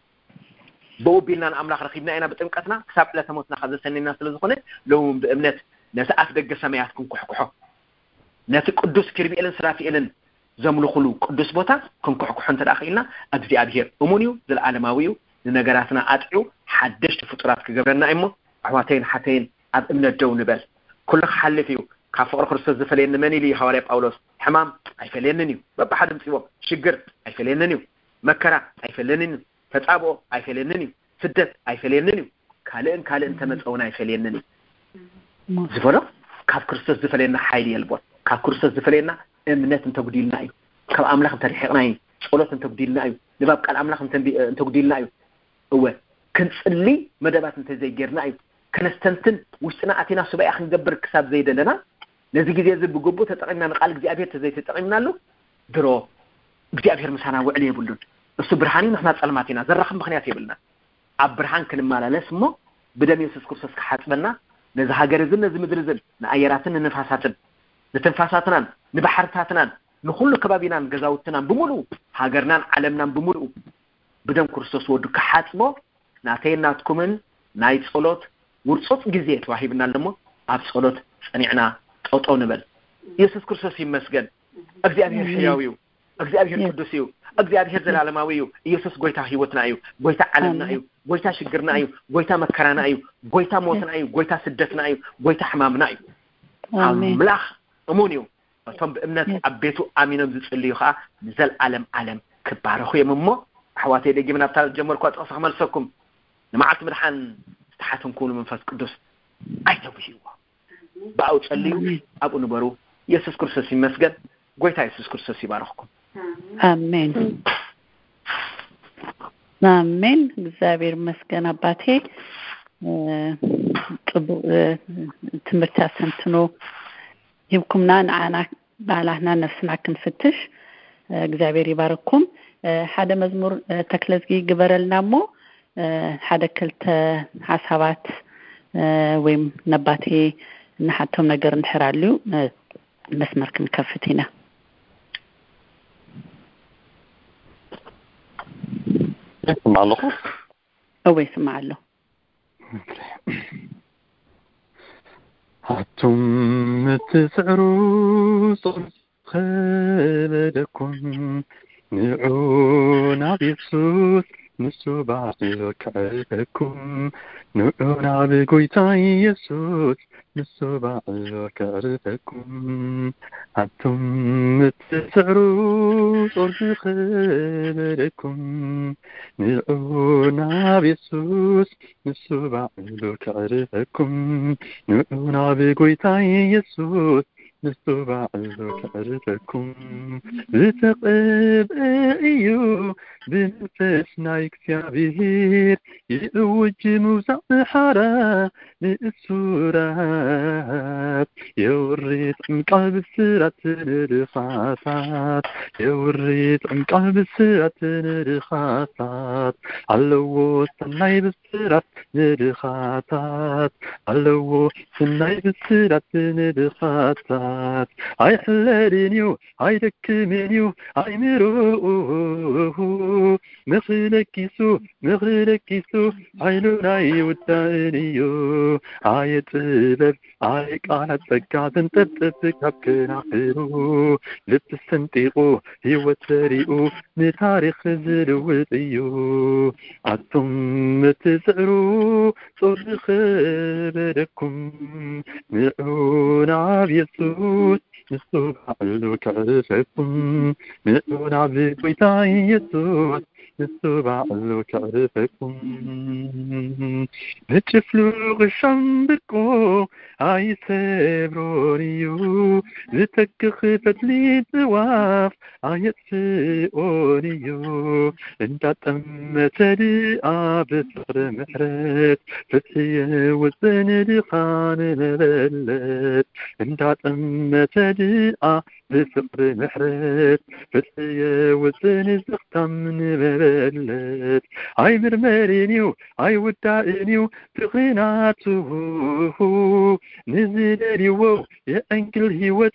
بوبيلنا أملاخ رخيبنا أنا بتمكتنا كسب لا تموتنا خذ سنين الناس لزخونه لو بأمنت ناس أفدق سماياتكم كحكحه ناس قدوس كربي إلن سرافي إلن زملو خلو قدوس بوتا كم كحكحن تداخلنا እግዚአብሔር أمونيو ذي العالماويو لنجاراتنا أدعو حدشت فطرات كجبرنا إمه حواتين حتين أب أمنت جو نبل كل حل فيه كفار خرص زفلين مني لي حوالي باولوس حمام أيفلينني بابا حد مسيبه شجر أيفلينني مكرة أيفلينني فتعبه أيفلينني سدت أيفلينني كالين تمسعون أيفلينني زفلا كاف كرسس زفلينا حيلي البوت كاف كرسس زفلينا إمنات أنت قديلنا أيو كاف أملاخ أنت رحقنا أيو صولات أنت قديلنا أيو نباب كال أملاخ أنت قديلنا أيو هو كنت اللي مدبات أنت زي جيرنا أيو كنستنتن وشنا أتينا سبايا خن جبر كساب زي دلنا نزي جزء بجبو تتقيمنا نقال እግዚአብሔር تزي تتقيمنا له درو እግዚአብሔር مسانا وعليه بلون እሱ ብርሃኒ ንሕና ጸልማቲና ዘራኽም ምኽንያት ይብልና ኣብ ብርሃን ክንመላለስ እሞ ብደም ኢየሱስ ክርስቶስ ክሓጽበና ነዚ ሃገር እዚ ነዚ ምድሪ እዚ ንኣየራትን ንንፋሳትን ንትንፋሳትናን ንባሕርታትናን ንኹሉ ከባቢናን ገዛውትናን ብምሉእ ሃገርናን ዓለምናን ብምሉእ ብደም ክርስቶስ ወዱ ክሓጽቦ ናተይናትኩምን ናይ ጸሎት ውርጾት ግዜ ተዋሂብና ኣለሞ ኣብ ጸሎት ጸኒዕና ጠጠው ንበል ኢየሱስ ክርስቶስ ይመስገን እግዚአብሔር ሕያው እዩ እግዚአብሔር ቅዱስ እዩ እግዚአብሔር ዘላለማዊ እዩ ኢየሱስ ጎይታ ህይወትና እዩ ጎይታ ዓለምና እዩ ጎይታ ሽግርና እዩ ጎይታ መከራና እዩ ጎይታ ሞትና እዩ ጎይታ ስደትና እዩ ጎይታ ሕማምና እዩ አምላኽ እሙን እዩ እቶም በእምነት አቤቱ አሚኖም ዝጽልዩ ኸ ዘለዓለም ክባረኹ የምሞ ኣሕዋተይ ደጊምና ብታ ጀመርኩ ኣጥቕስ ክመልሰኩም ንመዓልቲ ምድሓን ዝተሓትም ኩኑ መንፈስ ቅዱስ ኣይተውሂዎ ባኡ ጸልዩ ኣብኡ ንበሩ ኢየሱስ ክርስቶስ ይመስገን ጎይታ ኢየሱስ ክርስቶስ ይባረኽኩም አሜን አሜን እግዚአብሔር ይመስገን አባቴ ትምህርት አሰምትኖ ይብኩምና ንዓና ባላህና ነፍስና ክንፍትሽ እግዚአብሔር ይባርኩም ሓደ መዝሙር ተክለዝጊ ግበረልናሞ ሓደ ክልተ ሐሳባት ወይም ነባቴ ንሓቶም ነገር እንሕራልዩ መስመር ክንከፍቲና اسمع له أو يسمع له هاتم تسعروا صرف خلدكم نعونا بيسوس نسو بعضك عيبكم نعونا بقويتا يسوس نسو بعضك عيبكم هاتم تسعروا صرف خلدكم نعونا بيسوس نسو بعضك عيبكم نعونا بقويتا يسوس نسو بعضك عيبكم بتقب أيو بنفسنا يكسابير يوج موسى حرا للسورات يوريت من قلب السرات الرخاصات يوريت من قلب السرات الرخاصات علو سناي بالسرات الرخاصات علو سناي بالسرات الرخاصات هاي حلالينيو هاي دكمينيو هاي مروه مغرلكيسو عينونا يودانيو هاي تبب هاي قالت بقاتن تبتبك هبكنا خيرو لبتستنتيقو هيو تريقو نتاريخ زلوطيو عطم تسعرو صرخ بركم مئون عب يسوس يسوع علو كعرفكم مئون عب ويتاي يسوس يسوع علو كعرفكم بتفلو غشام بكو عاي سبرونيو بتك خفت لي زواف عاي سيونيو انت تمتدي بفقر محرت فتحية وزن دخان مبلت انت تمتدي بفقر محرت فتحية وزن زختم مبلت عاي مرمرينيو عاي ودائنيو بغيناته نزل ريو يا انكل هيوت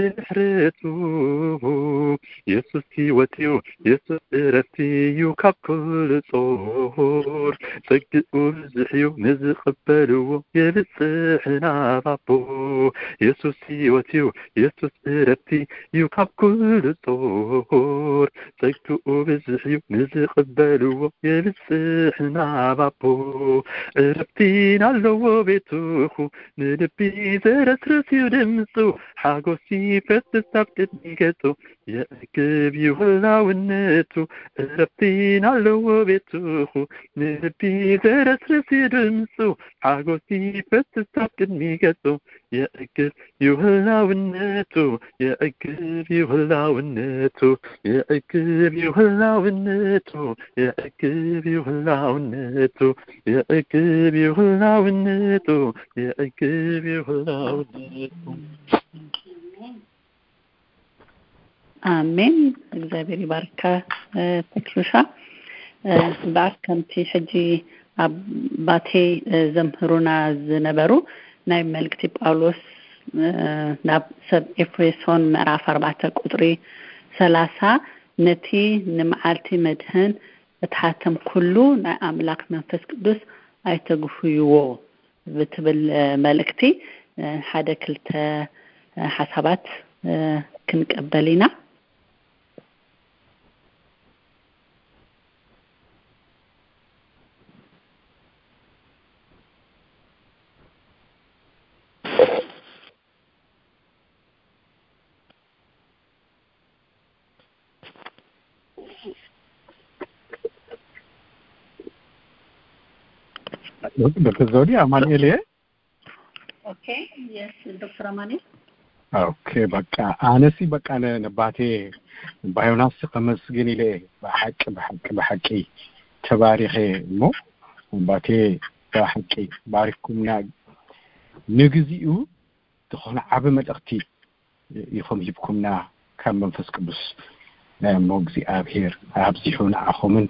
بنحرته يسوس هيوتيو يسوس رفتيو كل صور سقوا زحيو نزقبلو يبسحنا بابو يسوس هيوتيو يسوس رفتي يوكاب كل صور سقوا بزحيو نزقبلو يبسحنا بابو رفتينا لو بيتوخو نلبي زرت رسيو دمسو حاجو سيفت استبتت نيكتو يا كبيو هلا ونتو رفتينا لو بيتوخو نلبي زرت رسيو دمسو حاجو سيفت استبتت نيكتو يا كبيو هلا ونتو يا كبيو هلا ونتو يا كبيو هلا ونتو يا كبيو هلا ونتو يا كبيو هلا ونتو يا كبيو هلا ونتو አሜን እግዚአብሔር ይባርካ ተክሉሻ ባርከንቲ ሕጂ አባቴ ዘምሩና ዝነበሩ ናይ መልእክቲ ጳውሎስ ናብ ሰብ ኤፌሶን ምዕራፍ 4 ቁጥሪ 30 ነቲ ንመዓልቲ መድህን እትሓተም ኩሉ ናይ አምላክ መንፈስ ቅዱስ አይተግፉይዎ ብትብል መልእክቲ ሓደ ክልተ ሐሳባት ክንቀበልና Dr. Zodi, Amanuel here? Okay, yes, Dr. Amanuel. Okay, بقى أنسي بقى أنا نباتي بايوناس خمسجني ليه بحكي تباريخي مو نباتي بحكي باريخكم نجزيو تخون عب مدقتي يفهم يبكمنا كم منفس كبس موجزي أبهير أبزيحون أخومن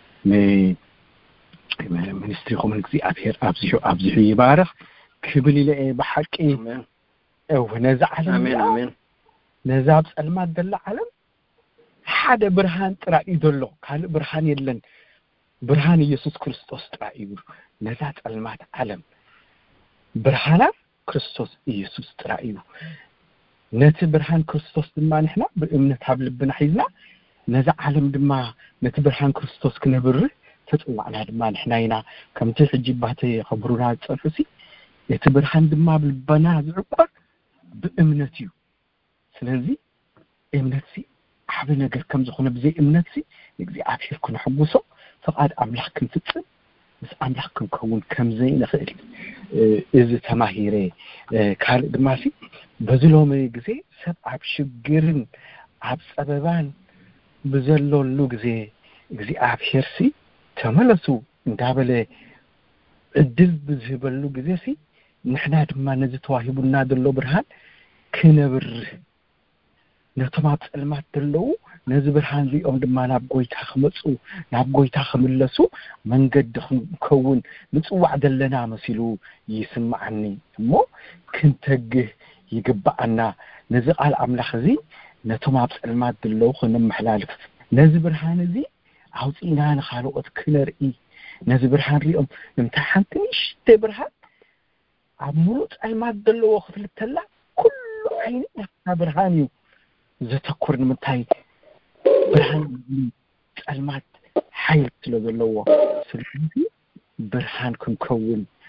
منستري خومن جزي أبهير أبزيحو يبارخ كبلي ليه بحكي أو نزع علم آمين نزاب سلمات دل علم حدا برهان ترائي دلو قال برهان يلن برهان يسوس كريستوس ترائي نزات سلمات علم برهانا كريستوس يسوس ترائي نت برهان كريستوس دما نحنا بأمنة حبل بنا حيزنا نزع علم دما نت برهان كريستوس كنبر تطلع على دما نحنا هنا كم تحجي باتي خبرونا تصرفسي نت برهان دما بالبنا زعبر بأمنتي سلازي أمنتي حبل نجر كم زخنا بزي أمنتي نجزي عابشر كنا حبوسه فقد أملاكم تتصل بس أملاكم كون كم زي نخير إذا تماهيري كار دماسي بزلهم يجزي سب عابشر جرن عبس أبوان بزلوا اللوجزي يجزي عابشر سي تملسوا ندابله الدل بزهبلو جزي سي نحنا دما نزت واهبنا دلو برهان كنبر نتمات المات دلو نز برهان ليوم دما ناب غويتا خمصو ناب غويتا خملسو منقد كون مصوع دلنا مسيلو يسمعني مو كنتجه يقبعنا نز قال املاخ زي نتمات المات دلو خن محلالف نز برهان زي عاوزينا نخالقت كنرئي نز برهان ريوم امتحان تنيش تبرهان عملت المات دلو خفل التلا كل عين برهانيو زتكور نمتاي برهان المات حيل تلو دلو سلسلتي برهان كون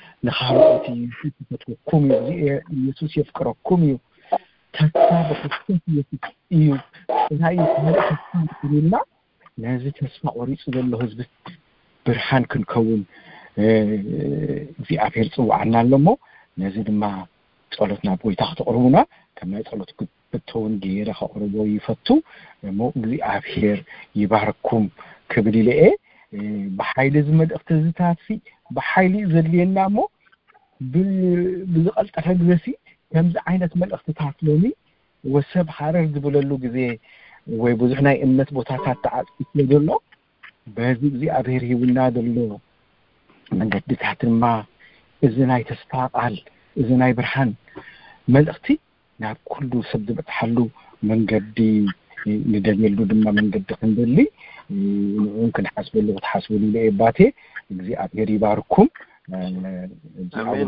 نخالقتي يفتكركم يسوس يفكركم تتابع يسوس هاي ملك لنا لازم تسمع وريس له حزب برهان كنكون في أخير صوعنا لمو نزيد ما ጸሎትና ቦይ ታxተقرቡና ከመይ ጸሎት ክትውን ጌራ خقربو ይፈቱ ሞ እግዚአብሔር ይባርኩም ክብሊለኤ በኃይል ዝመድእክት ዝታትፊ በኃይል ዘልየናሞ ብዝቀልጠፈ ግዘሲ ከምዚ ዓይነት መልእክትታት ሎሚ ወሰብ ሓረር ዝብለሉ ግዜ ወይ ብዙሕ ናይ እምነት ቦታታት ተዓጽፍ ስለዘሎ በዚ እግዚአብሔር ይውና ዘሎ መንገድታትማ እዚ ናይ ተስፋ ቃል እዚ ናይ ብርሃን መልእክቲ ናብ ኩሉ ሰብ ዝበፅሓሉ መንገዲ ንደልየሉ ድማ መንገዲ ክንደሊ ممكن حسبوا وتحسبوا لي باتي እግዚአብሔር ይባርኩም አሜን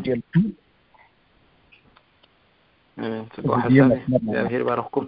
ተቆሐ እግዚአብሔር ይባርኩም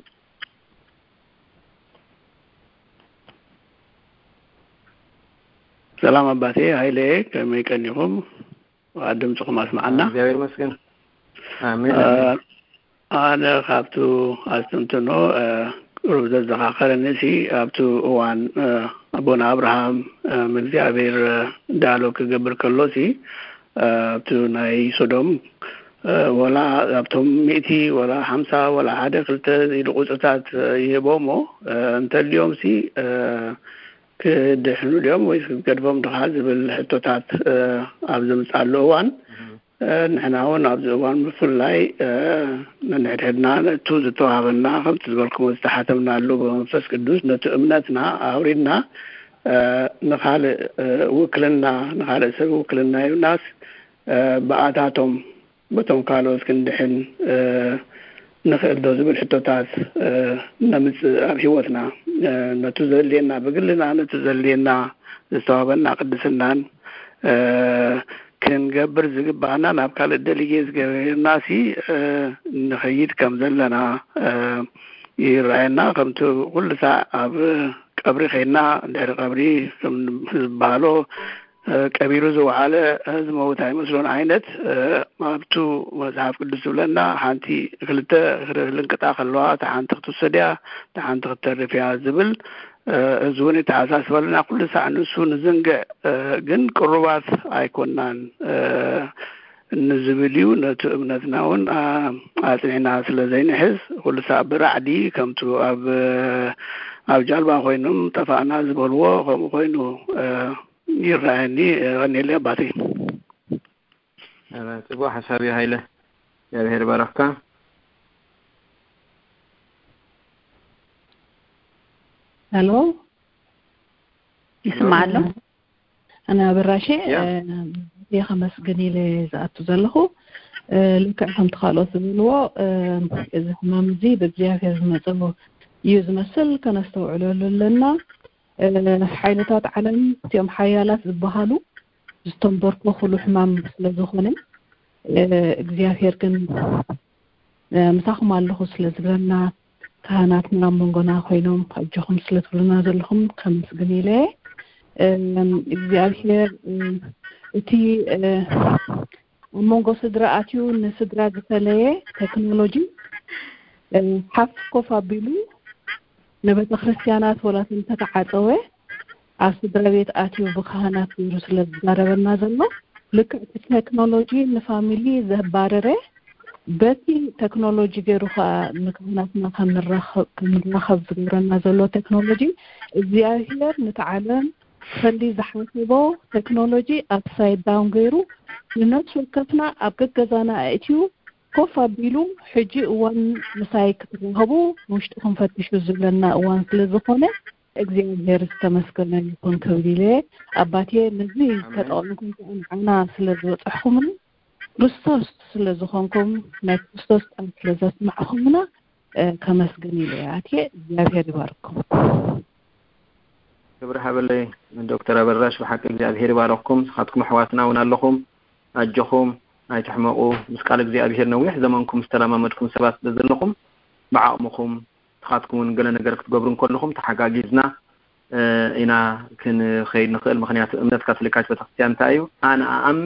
ሰላም አባቴ ኃይሌ ከመይቀኒኩም አድምጽኩም አስማዕና እግዚአብሔር ይመስገን አሜን أنا خابتو أستمتنو ربز الزخاخر النسي أبتو وان أبونا أبراهام من زيابير دالو كقبر كالوسي أبتو ناي صدوم ولا أبتو مئتي ولا حمسة ولا حدا قلت القصتات يبومو أنت اليوم سي كدحنو اليوم ويسكدفهم دخاز بالحتوتات أبزم سألو وان نحن هون أبزوان بفلاي نحن توزتو هابنا خمت تبالكم استحاتمنا اللوبة ونفس قدوس نتؤمنتنا أورينا نخال وكلنا نخال سب وكلنا الناس بعداتهم بتوم قالوا اسكندحن نخل دوز بالحتوتات نمس أبهوتنا نتزلينا بقلنا نتزلينا استوابنا قدسنا كن قبر زقبانا نابكال الدليجيز ناسي نخيد كم زلنا يرعينا قمتو كل ساعة قبري خينا دير قبري بالو كبيرو زو على زموتاي مسلون عينت ما بتو مذهب قدس لنا حانتي خلتا لنقطع خلوها تحان تختو السديا تحان تختر فيها الزبل زوني تعاساس ولنا كل ساعة نسو نزنق جن قربات ايكونان نزبليو نتؤمنتناون آتنعنا سلزين حز كل ساعة برعدي كمتو أب جالبا خوينم تفعنا زبلوا خوينو يراني غني لي باتي انا تبغى حسابي هايله يا بهر بركه الو يسمع له انا براشي يا خمس جنيه زاتو زلخو لكم تخلص بلو اذا ما مزيد بزياده مصبو يزمسل كنستوعلو لنا حيلتات عالم تيوم حيالات زبهالو زتنبركو خلو حمام سلازخونه እግዚአብሔር ግን ምሳኹም ኣለኹ ስለዝብለና ካህናትና መንጎና ኮይኖም ኣጆኹም ስለትብሉና ዘለኹም ከመስግን ኢለ እግዚአብሔር እቲ መንጎ ስድራኣትዩ ንስድራ ዝተለየ ቴክኖሎጂ ሓፍ ኮፍ ኣቢሉ نبت خريستيانات ولا تنتعطوه أصدر بيت آتيو بخانات ورسل الزاربنا زلو لك التكنولوجي الفاميلي زبارره بتي تكنولوجي جروها مكاناتنا كمنرخب زبرنا زلو تكنولوجي زياهير نتعلم خلي زحمتبو تكنولوجي upside down غيرو لنفس الكفنا أبقى جزانا آتيو كوفا بيلو حجي وان مسايك ترهبو مشتكم فتشو زبلنا وان سلزخونه እግዚአብሔር ተመስገን ይሁን ከብዲለ አባቴ ነዚህ ተጣውንኩም አና ስለዝወጣኹም ክርስቶስ ስለዝኾንኩም ናይ ክርስቶስ ጣም ስለዘስማዕኹምና ከመስገን ይለያቴ እግዚአብሔር ይባርኩም ክብር ሀበለይ ዶክተር አበራሽ በሐቅ እግዚአብሔር ይባርኩም ኻትኩም ሕዋትና ወናለኹም አጀኹም ናይ ተሕመቁ ምስቃል እግዚአብሔር ነውሕ ዘመንኩም ዝተለማመድኩም ሰባት ዘለኹም بعقمكم تخاطكم قال نقدر تقبرون كلكم تحقاقيزنا إنا كن خير نخيل مخنيات أمنات كاثوليكات بتختيان تايو أنا أؤمن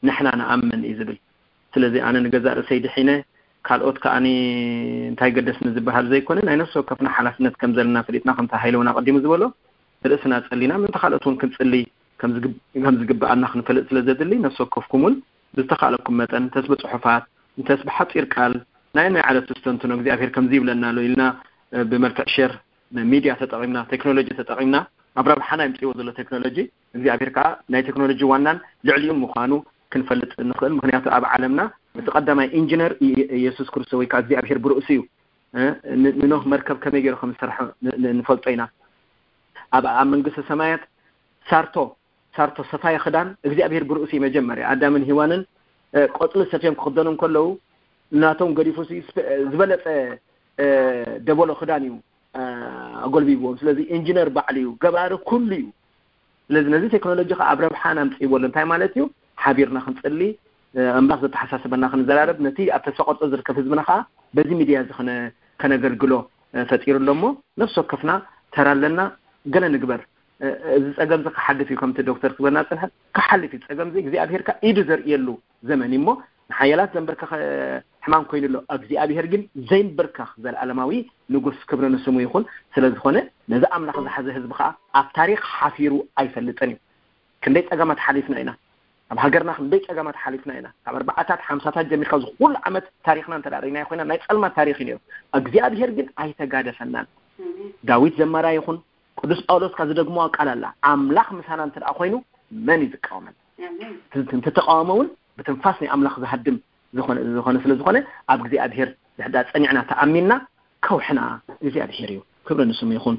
نحنا نأمن إذبل ስለዚህ أنا نجزاء سيد حينه ካልኦት ከአኒ እንታይ ገደስን ዝበሃል ዘይኮነን አይነሱ ከፍና ሓላፍነት ከም ዘለና ፍሊጥና ከም ተሃይለውና ቀዲሙ ዝበሎ ርእስና ጸሊና ምን ተኻለቱን ክንጽሊ ከም ዝግባአና ክንፈልጥ ስለዘድሊ ነፍሶ ከፍኩሙን ዝተኻለኩም መጠን ተስበ ጽሑፋት ተስበ ሓጢር ቃል ናይ ዓለት ተስተንቱ ነው እግዚአብሔር ከም ዝይብለና ለይልና በመልክዕ ሼር ሚዲያ ተጠቂምና ቴክኖሎጂ ተጠቂምና አብራብ ሓና ይምጽው ዘሎ ቴክኖሎጂ እግዚአብሔር ካ ናይ ቴክኖሎጂ ዋናን ልዕሊኡ ምዃኑ ክንፈልጥ ንኽእል ምክንያቱ ኣብ ዓለምና ተቀዳማይ ኢንጂነር ኢየሱስ ክርስቶስ ወይ ከእግዚአብሔር ብርእሲዩ ንኖህ መርከብ ከመይ ገይሩ ከም ዝሰርሐ ንፈልጦይና ኣብ መንግስተ ሰማያት ሳርቶ ሰፋይ ክዳን እግዚአብሔር ብርእሲዩ መጀመርያ አዳምን ሔዋንን ቆጥል ሰፊም ክደኑን ከለው እናቶም ገዲፉስ ዝበለጸ ደቦሎ ክዳን እዩ አጎልቢቦም ስለዚህ ኢንጂነር ባዕልዩ ገባር ኩሉ እዩ ስለዚህ ነዚ ቴክኖሎጂ ከአብረብሓና ምጽይቦል እንታይ ማለት እዩ ሓቢርና ክንጽሊ أملاك تحساسبنا خن زرارب نتي أتسقط أزر كفزبنا خا بزي ميديا زخن كنجرجلو فتير لهمو نفسه كفنا ترى لنا جل نجبر أجمع زك حد فيكم تدكتور كبرنا تنها كحل في أجمع زي أبيهر كإيدزر يلو زماني مو حيالات زنبرك حمام كوين له أجزي أبيهر جن زين بركة زي العلماوي نقص كبرنا نسمو يخون سلز خونه نزا أملاك زحزة حزب خا التاريخ حفيرو أي فلتاني كنديت أجمع حليفنا هنا أب هجرنا خنديك أجمع حليفنا هنا أب 4-5 جميل خذ كل عمد تاريخنا ترى يخونا نايت علم تاريخنا أجزاء بيرجع أي تجاد فنان داوود زمرا يخون قدس أولوس كذا دقموا قال الله أملاخ مثلا ترى أخوينه من يتقامن تتقامون بتنفسني أملاخ زهدم زخون سلزخونه أبجزاء بير زهدات أنينا تأميننا كوحنا جزاء بيريو كبر نسمي يخون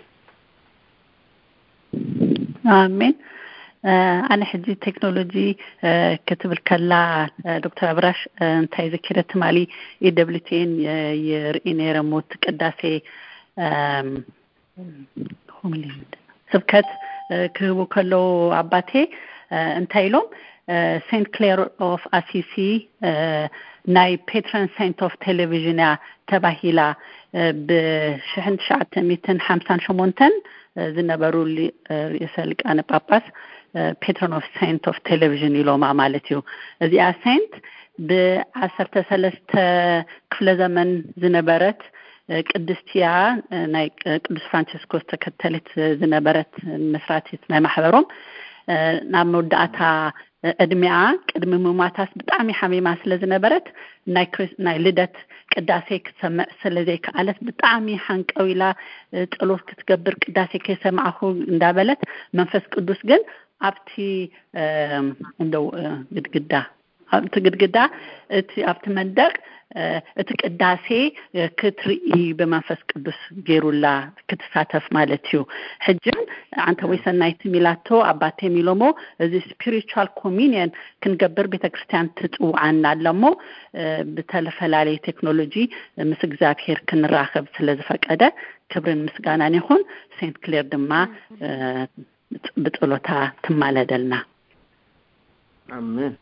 آمين أنا حدي تكنولوجي كتب الكلا دكتور أبراش انتهي ذكرت مالي EWTN يرئيني رموت قداسي هم اللي سبكت كهبو كلو عباتي انتهي لهم سنت كلير اوف أسيسي ناي بيتران سنت اوف تلفزيون تباهيلا بشحن شعت 258 زنبرو اللي يسألك أنا باباس patron of saint of television يلوم عمالتيو ذي saint بعشرة ثلاثة كفل زمن زنبرت قدستيا ناي قدس فرانسيسكوس تكتلت زنبرت مسراتي ما محبرهم نعم ودعتها أدمعة قدم مماتاس بتعمي حميمة سلزنبرت ناي لدت قداسيك سمع سلزيك قالت بتعمي حنك أويلا تقلوس كتقبر قداسيك سمعه اندابلت منفس قدس جن أبتي عندو قد أبتي مندق تقداسي كترئي بمنفس قدس جيرولا كتساتف مالتيو حجن عن تويسا نايت ميلاتو أباتي ميلومو زي spiritual communion كنقبر بتكريستيان تتقو عنا لمو بتلفلالي تكنولوجي مسك زابير كنراخب سلزفك أدا كبرن مسقانا نيخون سينت كلير دما بتقولوتا تمالا دلنا آمين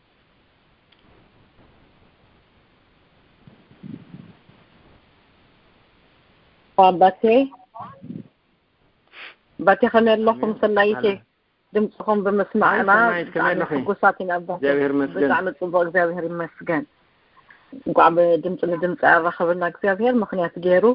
باتي خلنا لكم سنايتي دمتكم بمسمعنا قصاتنا جابر مسجن بتعمل طبق جابر مسجن وقعب دمت رخبنا جابر مخنيات جيرو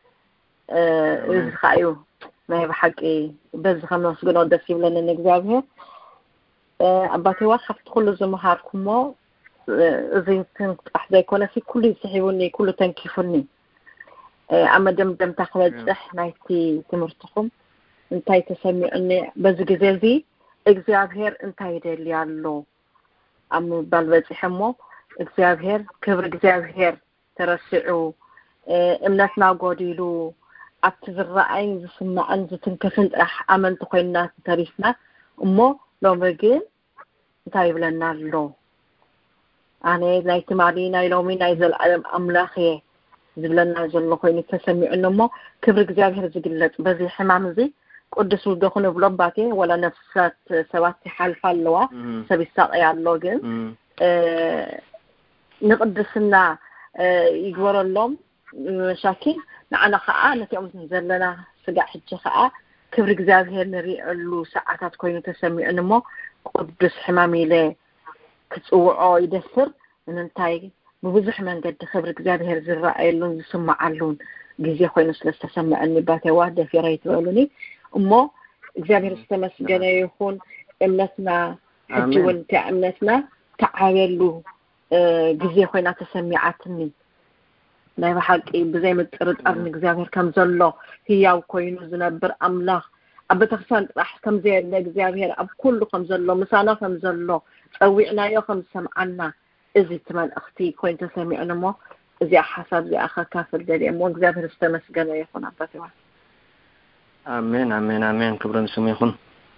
خايو ما هي بحقي بس خمس جنود دسيب لنا جابر أباتي واخف تدخل زمهاركم زي كنت أحد يكون في كل يسحبوني كل تنكيفني أما دم تخرج نايتي تمرتكم انتي تسمعني بزجزازي እግዚአብሔር እንታይ ይደል ያለው አም ባልበጽሐሞ እግዚአብሔር ክብር እግዚአብሔር ተረስዑ እምነትና ጎዲሉ አትዝራአይ ዝስማዕን ዝትንከፍን ጥራሕ አመንት ኮይና ተሪፍና እሞ ሎመግን እንታይ ይብለና ኣሎ ኣነ ናይ ትማሊ ናይ ሎሚ ናይ ዘልዓለም ኣምላኽ ዝብለና ዘሎ ኮይኑ ተሰሚዑ እሞ ክብር እግዚአብሔር ዝግለጽ በዚ ሕማም እዚ ቅዱስ ወደኹን ብሎባቴ ወላ ነፍሳት ሰባት ይሓልፋ ኣለዋ ሰብ ይሳቀይ ኣሎ ግን ንቅድስና ይግበረሎም መሻኪል ንዓና ከዓ ነቲኦም ዘለና ስጋዕ ሕጂ ከዓ ክብር እግዚአብሔር ንሪእሉ ሰዓታት ኮይኑ ተሰሚዑ እሞ ቅዱስ ሕማም ኢለ كتصوعوا يدفر እንንታይ ببዙح መንገድ خبر እግዚአብሔር ዝራእየሉን ዝስማዓሉን ግዜ ኮይኑ ስለተሰማዕኒ ባተዋ ደፊራይ ትበሉኒ እሞ እግዚአብሔር ዝተመስገነ ይሁን እምነትና ሕጂውን እምነትና ተዓበሉ ግዜ ኮይና ተሰሚዓትኒ ናይ በሓቂ ብዘይ ምጥርጣር እግዚአብሔር ከም ዘሎ ህያው ኮይኑ ዝነብር አምላኽ ኣብ ተክሳን ጥራሕ ከም ዘየለ እግዚአብሔር ኣብ ኩሉ ከም ዘሎ ምሳና ከም ዘሎ ፀዊዕናዮ ከም ሰምዓና እዚ ትመን እኽቲ ኮይንተ ሰሚዕና ሞ እዚ ሓሳብ እዚ ኣኻካፈል ደልየ ሞ እግዚአብሔር ዝተመስገነ ይሁን አባቴዋ አሜን አሜን አሜን ክብርን ስሙ ይሁን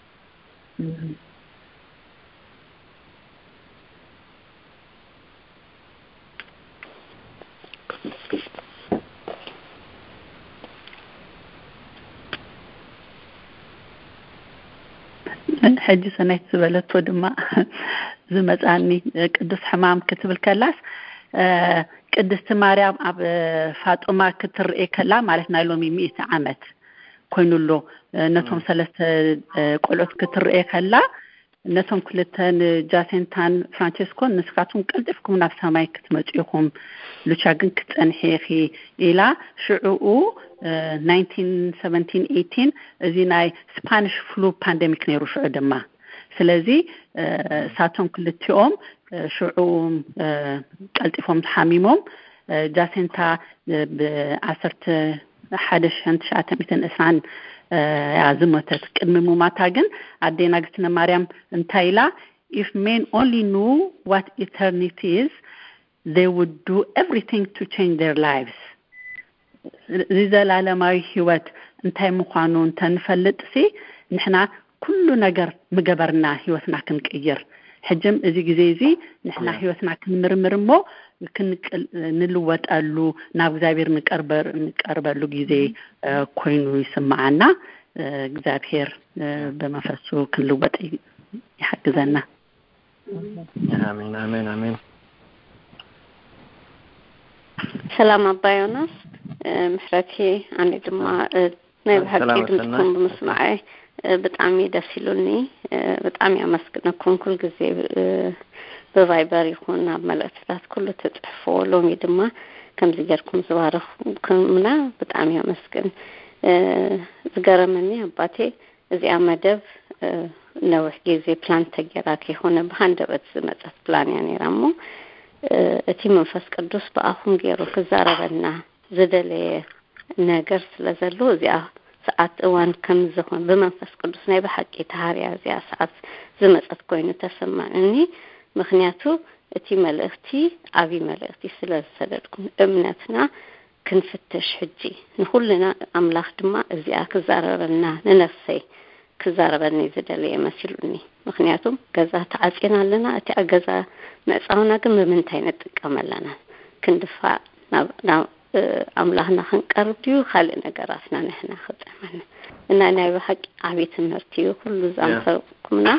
حج سنة بلت ودما زمتاني قدس حمام كتب الكلاس قدس مريم اب فاطمه كترئ كلام معناتنا لهم 100 عام كوينو له نتهم ثلاثه قلوت كترئ كلا نتهم كلتن جاسنتان فرانشيسكو نسكاتون قلدفكم ناف سماي كتمطيكم لوچاغن كتنحيخي الى شعو 1917-18 እዚ ናይ ስፓኒሽ ፍሉ ፓንደሚክ ነይሩ ሽዑ ድማ ስለዚ ሳቶም ክልቲኦም ሽዑ ቀልጢፎም ተሓሚሞም ጃሴንታ ብ11 ያዝመተት ቅድሚ ሙማታ ግን አዴና ግስነ ማርያም እንታይላ if men only knew what eternity is they would do everything to change their lives زلالماي ህይወት እንታይ ምዃኑ እንተንፈልጥሲ ንሕና ኩሉ ነገር መገበርና ህይወትና ክንቀይር ሕጅም እዚ ግዜ እዚ ንሕና ህይወትና ክንምርምርሞ ክንልወጣሉ ናብ እግዚአብሔር ንቀርበሉ ግዜ ኮይኑ ይስማዓና እግዚአብሔር በመፈሱ ክንልወጥ ይحግዘና አሜን አሜን አሜን ሰላም አባዮናስ محرتي أنا دما نبحكي دمتكم بمسمعي بتعمي دسيلوني بتعمي أمسكنكم كل جزء بفايبر يكون ملأتات كله تتحفوا لومي دما كم زجركم زوارخ كمنا بتعمي أمسكن زجرة مني أباتي زي أمدب نوح جزء بلان تجراكي هنا بهند بتزمت بلان يعني رامو أتي منفس قدوس بأخون جيرو كزاربنا زدلي ነገር ስለዘሎ እዚያ ሰዓት እዋን ከም ዝሆን በመንፈስ ቅዱስ ናይ በሐቂ ታሪያ እዚያ ሰዓት ዝመጸት ኮይኑ ተሰማኒ ምክንያቱ እቲ መልእክቲ አቢ መልእክቲ ስለሰደድኩም እምነትና ክንፍተሽ ሕጂ ንሁሉና አምላኽ ድማ እዚያ ክዛረበና ንነፍሰይ ክዛረበኒ ዝደለየ መስሉኒ ምክንያቱም ገዛ ተዓጽና ኣለና እቲ ገዛ መጻውና ግን ምንታይ ነጥቀመለና ክንድፋ ናብ أملاحنا خنقربيو خالي نقراتنا نحن خدمنا إننا نايب حق عبيت مرتيو كل زامسكمنا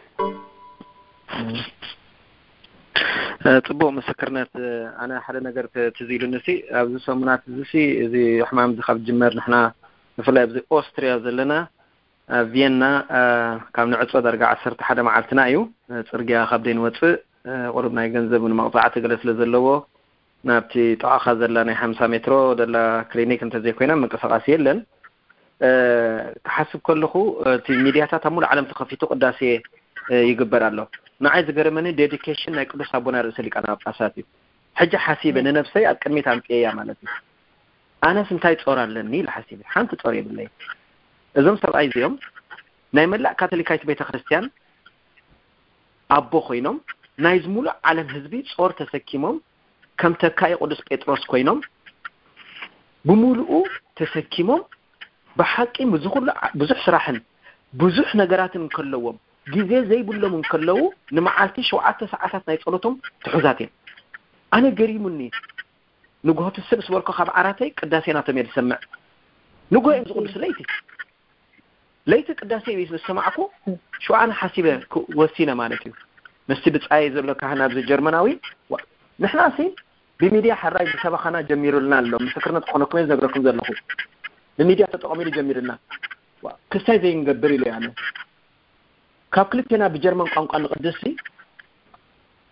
طبو مسكرنات أنا حدا نقر تزيل النسي أبزو سومنات زسي زي حمام دخاب جمر نحنا نفلا بزي أوستريا زلنا فيينا كام نعطوا درجة 10 حدا معلتنا أيو ترجع خابدين وطفئ وربنا يجنزبون مقطعات جلس لزلوه نابتي تأخذ لنا 5 متر دلا كلينيك انت زي كوينا من قصاص يلن تحسب كله تي ميدياتا تمول عالم تخفيتو قداسي يقبر الله نعايز غرمني ديديكيشن لايك قدس ابونا رسلك انا باساتي حاجه حسيبه نفسي اقميت امقيا مالتي انا سنتاي تصورالني لحسيبه حنت تصوري بالله اذن سبعي زيوم ناي ملا كاثوليكايت بيت كريستيان ابو خوينم نايز مولى عالم حزبي صور تسكيمم كم تكاي قدس بيتروس كوينم بمولؤ تسكيمم بحقي بزح شرحن بزح نغراتن كلوم غيزي زي بلوم كلو نمعالتي 7 ساعات ناي صلوتهم تحزاتين انا غريمني نغوت السبس وركو خاب عراتي قداسينا تميد سمع نغو يمزقدس ليت قداسي بيس سمعكو شو انا حسيبه وسينا مالتي مستي بتصاي زلو كهنا بجرمناوي نحنا سي بميديا حراي بسبخنا جميرلنا لو مسكرنا تخونكم يزغركم زلخو بميديا تطقمي جميرلنا كساي زي نغبر له يعني كابلتنا بجرمن قانقا نقدسي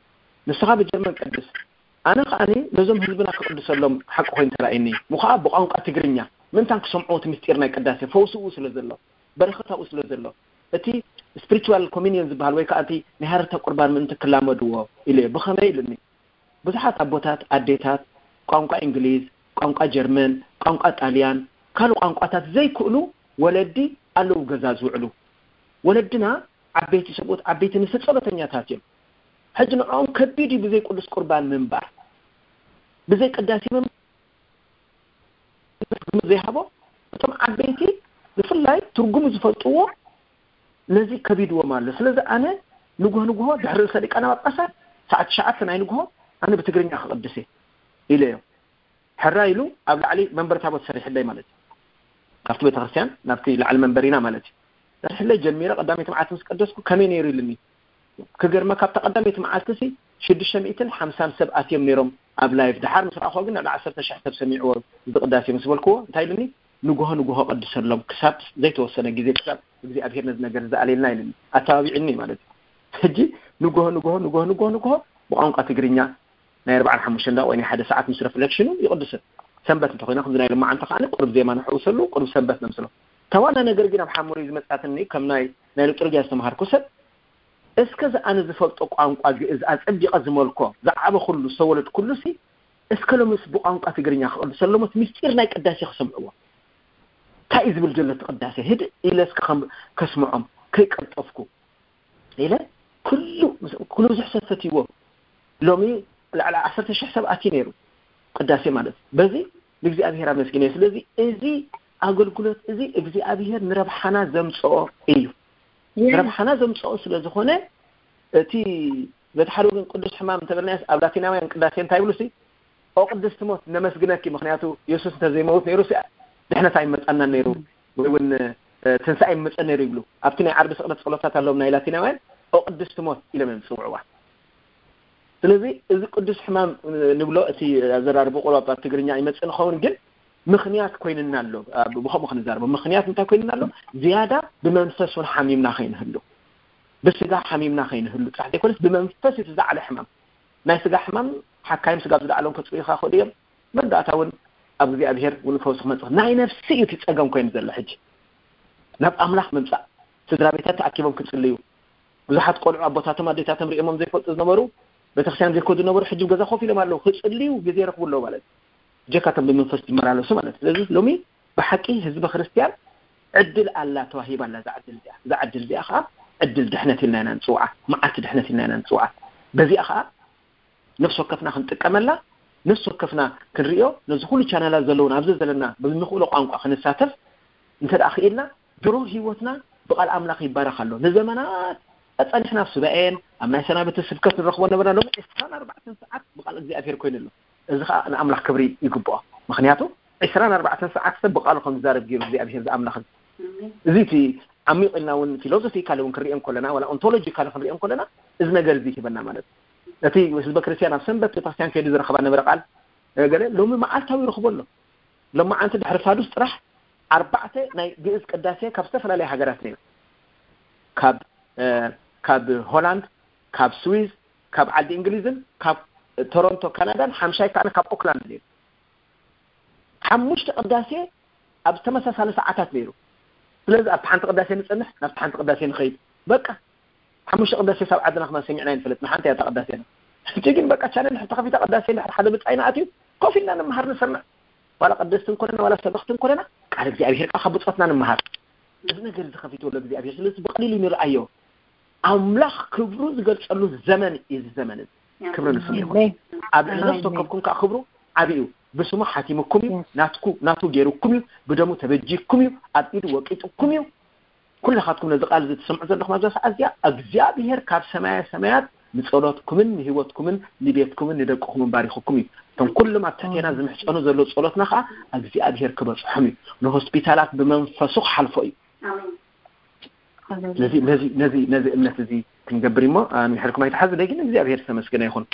ንስኻ ብጀርመን ቅድስ ኣነ ኸዓኒ ነዞም ህዝብና ክቅድሰሎም ሓቂ ኮይኑ ተራእየኒ ሙኸዓ ብቋንቋ ትግርኛ ምንታን ክሰምዑ እቲ ምስጢር ናይ ቅዳሴ ፈውስኡ ስለ ዘሎ በረኸታኡ ስለ ዘሎ እቲ ስፒሪቹዋል ኮሚኒየን ዝበሃል ወይ ከዓ እቲ ናይ ሃረተ ቁርባን ምእንቲ ክላመድዎ ኢለ ብኸመይ ኢሉኒ ብዙሓት ኣቦታት ኣዴታት ቋንቋ እንግሊዝ ቋንቋ ጀርመን ቋንቋ ጣልያን ካልእ ቋንቋታት ዘይክእሉ ወለዲ ኣለው ገዛ ዝውዕሉ ወለድና ዓበይቲ ሰብኡት ዓበይቲ ንስ ጸሎተኛታት እዮም ሕጂ ንዖም ከቢድ ብዘይ ቅዱስ ቁርባን ምንባር ብዘይ ቅዳሴ ምንባር ዘይሃቦ እቶም ዓበይቲ ብፍላይ ትርጉም ዝፈልጥዎ ነዚ ከቢድዎም ኣሎ ስለዚ ኣነ ንጉሆ ድሕሪ ርእሰ ሊቃነ ጳጳሳት ሰዓት 9 ናይ ንጉሆ ኣነ ብትግርኛ ክቅድስ ኢለዮ ሕራ ኢሉ ኣብ ላዕሊ መንበር ታቦት ሰሪሕለይ ማለት ካብቲ ቤተክርስትያን ናብቲ ላዕሊ መንበሪና ማለት ሰሪሕለይ ጀሚረ ቀዳመይቲ መዓልቲ ምስ ቀደስኩ ከመይ ነይሩ ኢልኒ ክገርመ ካብቲ ቀዳመይቲ መዓልቲ 650 ሰብ ኣትዮም ነይሮም ኣብ ላይፍ ድሓር ምስ ረኣኹ ግን 10,000 ሰብ ሰሚዕዎ ዝቅዳሴ ምስ በልክዎ እንታይ ኢልኒ ንጉሆ ቀድሰሎም ክሳብ ዘይተወሰነ ግዜ ክሳብ እግዚአብሔር ነዚ ነገር ዝኣለልና ኢልኒ ኣታባቢዕኒ ማለት ሕጂ ንጉሆ ብቋንቋ ትግርኛ ናይ 45 ደቂቃ ወይ ናይ 1 ሰዓት ምስ ሪፍሌክሽኑ ይቅድስ ሰንበት እንተኮይና ከምዚ ናይ ለማ አንተ ኻነ ቁርብ ዜማ ንሕውሰሉ ቁርብ ሰንበት ነምስሎ ተዋና ነገር ግን ኣብ ሓሙሪ ዝመጻትኒ ከም ናይ ልጥርግያ ዝተማሃርኩ ሰብ እስከዛ ኣነ ዝፈልጦ ቋንቋ ግእዝ ኣጸቢቀ ዝመልኮ ዝዓበ ኩሉ ሰወለድ ኩሉሲ እስከለምስ ብቋንቋ ትግርኛ ክቅድሰሎሞት ምስጢር ናይ ቅዳሴ ክሰምዕዎ እንታይ ዝብል ጀለ ቅዳሴ ሂድ ኢለስ ከስምዖም ከይቀልጠፍኩ ኢለ ኩሉ ዝሕሰፈትይዎ ሎሚ ላዕላ 10,000 ሰብ ኣቲ ነይሩ ቅዳሴ ማለት በዚ እግዚአብሔር አመስግነ ስለዚህ እዚ አገልግሎት እዚ እግዚአብሔር ንረብሓና ዘምጽኦ እዩ ንረብሓና ዘምጽኦ ስለዝኾነ እቲ በተሐሩግን ቅዱስ ሕማም ተበልናስ ኣብ ላቲናውያን ቅዳሴ እንታይ ብሉሲ ኦ ቅዱስ ትሞት ነመስግነኪ ምክንያቱ ኢየሱስ ተዘይመውት ነይሩ ድሕነት ኣይመጣና ነይሩ ወይውን ትንሳኤ ይመጽእ ነይሩ ይብሉ ኣብቲ ናይ ዓርቢ ስቅለት ጸሎታት ኣለዎም ናይ ላቲናውያን ኦ ቅዱስ ትሞት ኢሎም ይጽውዕዋ ስለዚህ እዚ ቅዱስ ሕማም ንብሎ እቲ ዘራርቡ ቆልባ ትግርኛ ይመጽእ ንኸውን ግን ምኽንያት ኮይንና ኣሎ ብኸም ክንዛርበ ምኽንያት እንታይ ኮይንና ኣሎ ዝያዳ ብመንፈስን ሓሚምና ኸይንህሉ በስጋ ሓሚምና ኸይንህሉ ጻሕቲ ኮልስ ብመንፈስ ዝዓለ ሕማም ናይ ስጋ ሕማም ሓካይም ስጋ ዝዓሎም ከጽይኻ ኸዲዮም መዳእታውን ኣብ እግዚአብሔር ወንፈውስ ክመጽእ ናይ ነፍሲ እዩ ትጸገም ኮይኑ ዘላ ሕጂ ናብ ኣምላኽ መምጻእ ስድራ ቤታት ተኣኪቦም ክጽልዩ ብዙሓት ቆልዑ ኣቦታቶም ኣዴታቶም ሪኦሞም ዘይፈልጡ ዝነበሩ ቤተክርስቲያን ዘይኮዱ ነበሩ ሕጂ ገዛ ኮፍ ኢሎም ኣለዉ ክጽልዩ ግዜ ረኽቡሎ ማለት ጀካቶም ብመንፈስ ይመላለሱ ማለት ስለዚህ ሎሚ በሐቂ ህዝበ ክርስቲያን ዕድል ኣላ ተዋሂባላ ዝዓድል እዚኣ ኸዓ ዕድል ድሕነት ኢልና ኢና ንጽውዓ መዓልቲ ድሕነት ኢልና ኢና ንጽውዓ በዚኣ ኸዓ ነፍሲ ወከፍና ክንጥቀመላ ነፍሲ ወከፍና ክንሪኦ ነዚ ኩሉ ቻናላት ዘለውና ኣብዚ ዘለና ብንኽእሎ ቋንቋ ክንሳተፍ እንተደኣ ኽኢልና ድሮ ህይወትና ብቓል ኣምላኽ ይባረኽ ኣሎ ንዘመናት أتصنعنا في سبعين أما سنة بتسبكت الرخوة نبرنا لهم إسران 4 ساعات بقال እግዚአብሔር كوين له إذا أنا أملاك كبري يقبوا مخنياته إسران 4 ساعات سبقال لهم زارب جيرو እግዚአብሔር ذا أملاك زيتي عميق إننا ون فيلوسوفي كانوا كريم كلنا ولا أنتولوجي كانوا كريم كلنا إذا نجر زي كبرنا مالت نتي وسبب كريستيان أفسنبت تفسيان كيدي زرخبان نبرق قال لهم ما عالتها ويرخبوا له لما أنت بحرف هذا استراح 4 ناي جزء قداسية كبستفر عليه حجراتين كاب هولند كاب سويس كاب عاد إنجليزن كاب تورونتو كندا حمشاي كان كاب أوكلاند ليه حموش تقداسي أب 3 ساعات ليرو لازم أبحان تقداسي نصنح نبحان تقداسي نخيب بقى حموش تقداسي 7 عدنا 5 سمعنا نفلت نحن تيا تقداسينا تيجين بقى كان نحتفي تقداسي حدا بتعيناتي كوفينا نمهر نسمع ولا قدستن كلنا ولا سبختن كلنا قال እግዚአብሔር ካخبط ፈትና نمهر እዚ ነገር ዝኸፊት ወለ እግዚአብሔር ስለዚህ በቀሊሉ ይርአዮ አምላክ ክብሩ ዝገልጸሉ ዘመን እዚ ዘመን ክብሩ ንስምዖ ኣብ ነፍቶ ከብኩም ካክብሩ አብዩ በስሙ ሐቲምኩም ናቱ ገይሩኩም በደሙ ተበጂኩም አጥይድ ወቂጥኩም ኩልኻትኩም ነዚ ቃል ዝትሰምዑ ዘለኹም ማዛስ አዝያ እግዚአብሔር ካብ ሰማያት ንጸሎትኩምን ንህይወትኩምን ንቤትኩምን ንደቅኹምን ባሪኹኩም ቶም ኩሎም አተከና ዝምሕፀኑ ዘሎ ጸሎትና ኸ እግዚአብሔር ክበጽሖም ንሆስፒታላት ብመንፈሱ ሓልፎ እዩ ነዚ እምነት እዚ ክንገብር ሞ ንሕርኩም ኣይተሓዝ ለግን እግዚአብሔር ተመስገነ ይኹን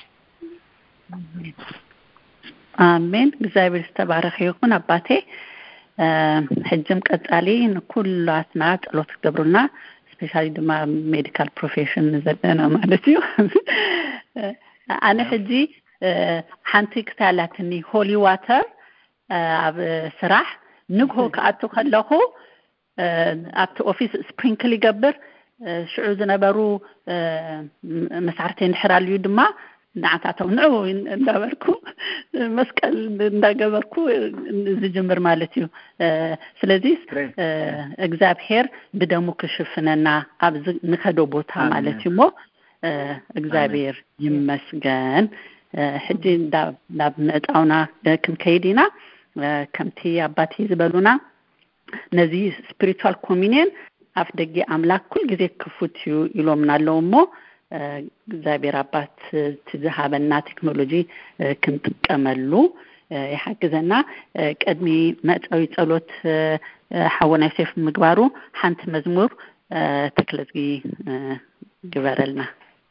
አሜን እግዚአብሔር ተባረከ ይኹን አባቴ ሕጅም ቀጣሊ ንኩላትና ጸሎት ገብሩና ስፔሻሊ ድማ ሜዲካል ፕሮፌሽን ዘለና ማለት እዩ أنا حجي حنتي كتالاتني هولي واتر أب سراح نجهو كأتو خلاه أبت أوفيس سبرينكل يقبر شعور زنبرو مسعرتين حراليو دما نعتاتهم نعو ندابركو مسكال نداقبركو زجمر مالتيو سلازيس اكزابهير بدمو كشفننا أبز نخدو بوتها مالتيو مو اكزابير يمسجان حجي داب نتعونا كم كيدينا كمتي أباتي زبالونا نزي spiritual communion أفدقي أملاك كل جزء كفتيو يلومنا لومو زابير أبات تذهبنا تكنولوجي كنت كملو يحجزنا قدمي ما تسوي تقولت حوانا يسيف مقبارو حنت مزمور تكلتي جبارلنا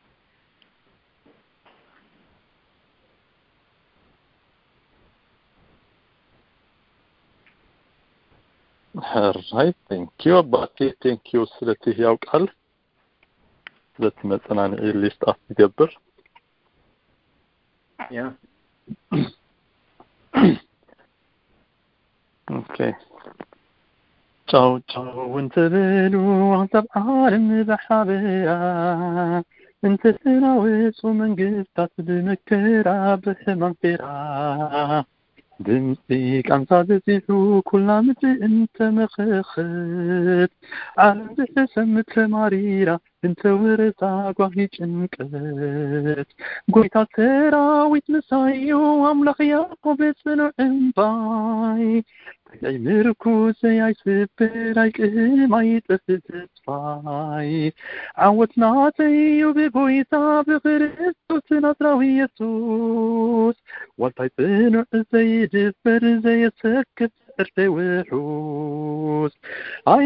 Right, thank you. Abati, thank you. ስለዚህ ያውቃል ለተመጽናን ሊስት አስገብር ያ ኦኬ ቻው ወንተበሉ አንተብዓለም በሐበያ እንተ ተናወጹ መንግስታት በመከራ በሕማም دمتي كان صادتيحو كل عمت انت مخخت عالم بحسم تماريرا انت ورطا قوهي جنكت قويتا تراويت مسايو عملق ياقوب سنو انباي تقاي مركوز ياي سبر اي كهماي تفتتفاي عوتنا تيو بقويتا بغرستو تنطراوي يسوس والتاي تنو زي جفر زي سكت ارتي وحوس اي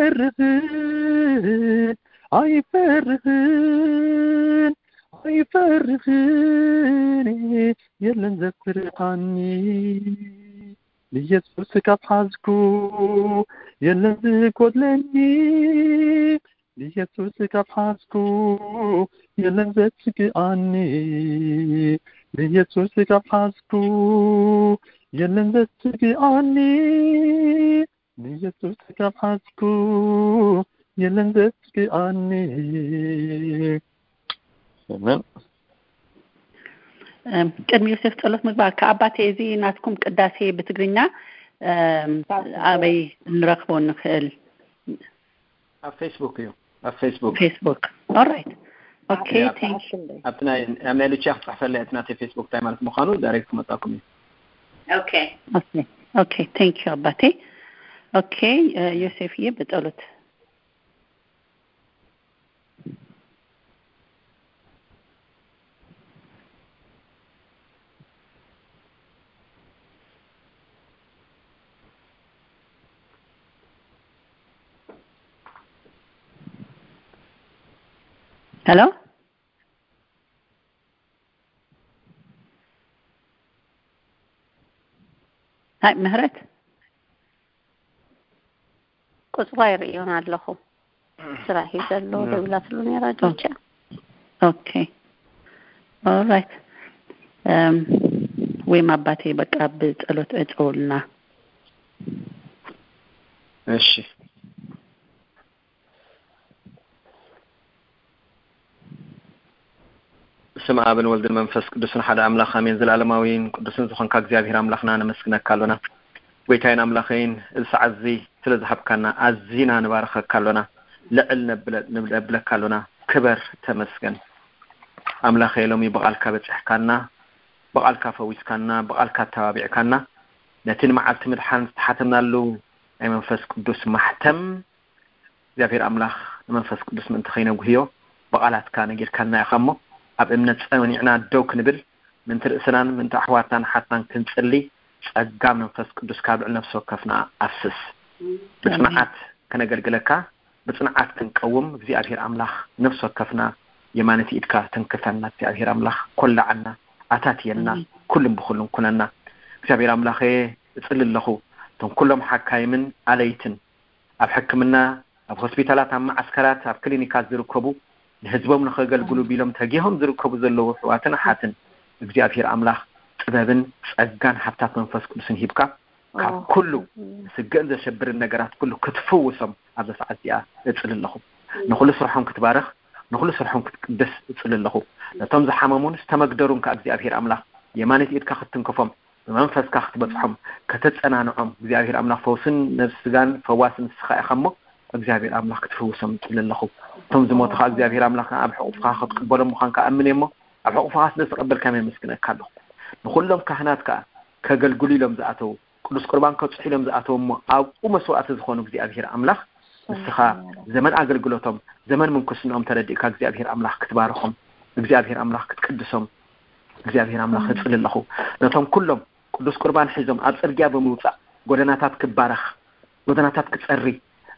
فرغن يلا نذكر عني ليسوس كفحزكو يلا نذكر لني ليسوس كفحزكو يلا نذكر عني ليسوس كفحزكو يلا نذكر عني ليسوس كفحزكو يلا نذكر عني آمين قدم يوسف ጸሎት ምግባር ከአባቴ እዚ ናትኩም ቅዳሴ በትግርኛ አበይ እንረክቦ ንክእል ኣብ ፌስቡክ እዩ ኣብ ፌስቡክ ኦልራይት ኦኬ ቴንክ ዩ ኣብና ኣምናይልቻ ጽሕፈለ እትናተ ፌስቡክ ታይ ማለት ምዃኑ ዳይሬክት መጣኩም እዩ ኦኬ ቴንክ ዩ አባቴ ኦኬ ዮሴፍዬ በጸሎት Hello? هاي مهرت ቁጽዋይር ይሆን አለሁ ስራ ሄደለው ደውላስሉን ያራጆቻ ኦኬ ኦልራይት ወይም አባቴ በቃ በጸሎት እጾልና እሺ ስም አብን ወልድን መንፈስ ቅዱስን ሓደ አምላኽ አሜን ዘላለማዊን ቅዱስን ዝኾንካ እግዚአብሔር አምላኽና ነመስግነካለና ወይታይን አምላኸይን እልሳዓዚ ስለዝሐብካና አዚና ንባረኸካለና ልዕል ነብለካለና ክበር ተመስገን አምላኸይ ሎሚ በቃልካ በጽሕካና በቃልካ ፈዊስካና በቃልካ ተባቢዕካና ነትን መዓልቲ ምድሓን ተሓተምናሉ ናይ መንፈስ ቅዱስ ማሕተም እግዚአብሔር አምላኽ መንፈስ ቅዱስ ምን ተኸይነጉህዮ በቃላትካ ነጊርካና ያኸሞ ኣብ እምነት ጸኒዕና ደው ክንብል ምን ትርእስናን ምን ተሕዋታን ሓታን ክንጽሊ ጸጋ መንፈስ ቅዱስ ካብዕ ነፍስ ወከፍና አፍስስ በጽናዓት ከነገልግለካ በጽናዓት ክንቀውም እግዚአብሔር አምላኽ ነፍስ ወከፍና የማነት ኢድካ ተንከፈና እግዚአብሔር አምላኽ ኮላዓና አታትየና ኩሉም በኩሉም ኩነና እግዚአብሔር አምላኽ እጽልለኹ ቶም ኩሎም ሓካይምን አለይትን ኣብ ሕክምና ኣብ ሆስፒታላት ኣብ ማዕስከራት ኣብ ክሊኒካት ዝርከቡ ንህዝቦም ንኸገልግሉ ቢሎም ተጊሆም ዝርከቡ ዘለዉ ሕዋትን ሓትን እግዚአብሔር አምላኽ ጥበብን ጸጋን ሃብታት መንፈስ ቅዱስን ሂብካ ካብ ኩሉ ስገን ዘሸብርን ነገራት ኩሉ ክትፍውሶም ኣብ ሰዓት እዚኣ እጽልለኹ ንኹሉ ስርሖም ክትባረኽ ንኹሉ ስርሖም ክትቅደስ እጽልለኹ ነቶም ዝሓመሙን ዝተመግደሩን ከእግዚአብሔር አምላኽ የማነት ኢድካ ክትንከፎም በመንፈስካ ክትበጽሖም ከተጸናንዖም እግዚአብሔር አምላኽ ፈውስን ነፍስ ስጋን ፈዋስን ስኻኢኸሞ እግዚአብሔር አምላኽ ክትፍውሶም እጽልለኹ ቶም ዝሞቱኻ እግዚአብሔር አምላኽ ኣብ ሕቁፍካ ክትቅበሎም ምዃንካ ኣምን እሞ ኣብ ሕቁፍካ ስለተቀበልካ መስግነካ ኣለኹ ንኹሎም ካህናትካ ከገልግሉ ኢሎም ዝኣተው ቅዱስ ቁርባን ከጽሑ ኢሎም ዝኣተው እሞ ኣብኡ መስዋዕት ዝኾኑ እግዚአብሔር አምላኽ ንስኻ ዘመን ኣገልግሎቶም ዘመን ምንኩስናኦም ተረዲእካ እግዚአብሔር አምላኽ ክትባርኾም እግዚአብሔር አምላኽ ክትቅድሶም እግዚአብሔር አምላኽ እጽልለኹ ነቶም ኩሎም ቅዱስ ቁርባን ሒዞም ኣብ ጽርግያ በመውጻእ ጎደናታት ክባረኽ ጎደናታት ክጸሪ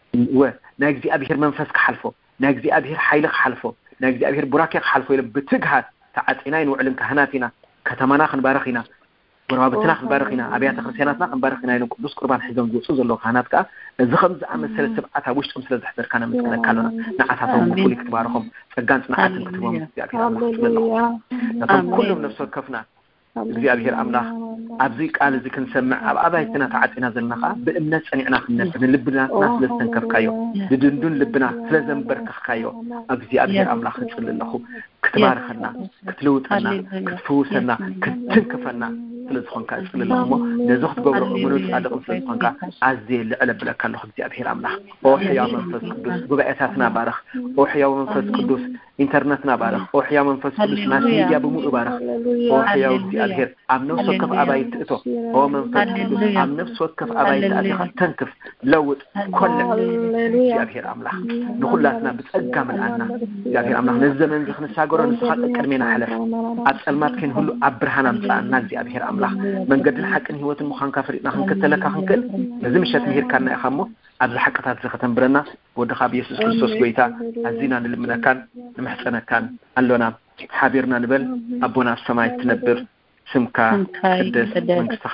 ናይ እግዚአብሔር መንፈስ ክሓልፎ ናይ እግዚአብሔር ሓይሊ ክሓልፎ ናይ እግዚአብሔር ቡራኬ ክሓልፎ ኢሎም ብትግሃት ተዓጺና ንውዕልን ካህናቲና ከተማና ክንባረኺና ወራብትና ክንባረኺና ኣብያተ ክርስቲያናትና ክንባረኺና ኢሎም ቅዱስ ቁርባን ሒዞም ዝወጹ ዘለዉ ካህናት ከዓ እዚ ከምዚ ኣመሰለ ስብዓት ኣብ ውሽጦም ስለ ዝሕዘርካና መስገነካ ኣለና ንዓታቶም ብፍሉይ ክትባረኾም ጸጋን ጽንዓትን ክትቦም እግዚአብሔር አምላኽ ስለለኹ ነቶም ኩሎም ነፍሲ ወከፍና እግዚአብሔር አምላኽ ኣብዚ ቃል እዚ ክንሰምዕ ኣብ ኣባይትና ተዓጺና ዘለና ከዓ ብእምነት ጸኒዕና ክንነብር ልብና ስለዝተንከፍካዮ ብድንዱን ልብና ስለዘንበርክኽካዮ እግዚአብሔር አምላኽ እጽልለኹ ክትባርኸና ክትልውጠና ክትፍውሰና ክትንክፈና ስለዝኾንካ እጽልለኹ እሞ ነዚ ክትገብሮ ምኑፅ ጻድቕን ስለዝኾንካ ኣዝየ ልዕለ ብለካ ኣለኹ እግዚአብሔር አምላኽ ኦ ሕያው መንፈስ ቅዱስ ጉባኤታትና ባረኽ ኦ ሕያው መንፈስ ቅዱስ ኢንተርኔትና ባረኽ ኦ ሕያው መንፈስ ቅዱስ ማስ ሚድያ ብምሉእ ባረኽ ኦ ሕያው እግዚአብሔር ኣብ ነፍሲ ወከፍ ኣባይት እቶ ኦ መንፈስ ቅዱስ ኣብ ነፍሲ ወከፍ ኣባይት ኣቲኻ ተንክፍ ለውጥ ኮልዕ እግዚአብሔር አምላኽ ንኹላትና ብጸጋ መልአና እግዚአብሔር አምላኽ ነዚ ዘመን እዚ ክንሳገሮ ንስኻ ቅድሜና ሓለፍ ኣብ ጸልማት ከን ሁሉ ኣብ ብርሃን ኣምጻእና እግዚአብሔር አምላኽ መንገድን ሓቅን ህይወትን ምዃንካ ፈሪጥና ክንከተለካ ክንክእል ነዚ ምሸት ምሂርካና ኢኻ እሞ ኣብዚ ሓቅታት ዘኸተንብረና ወድኻ ብኢየሱስ ክርስቶስ ጎይታ ኣዚና ንልምነካን ንምሕፀነካን ኣሎና ሓቢርና ንበል ኣቦና ኣብ ሰማይ ትነብር ስምካ ቅድስ መንግስትኻ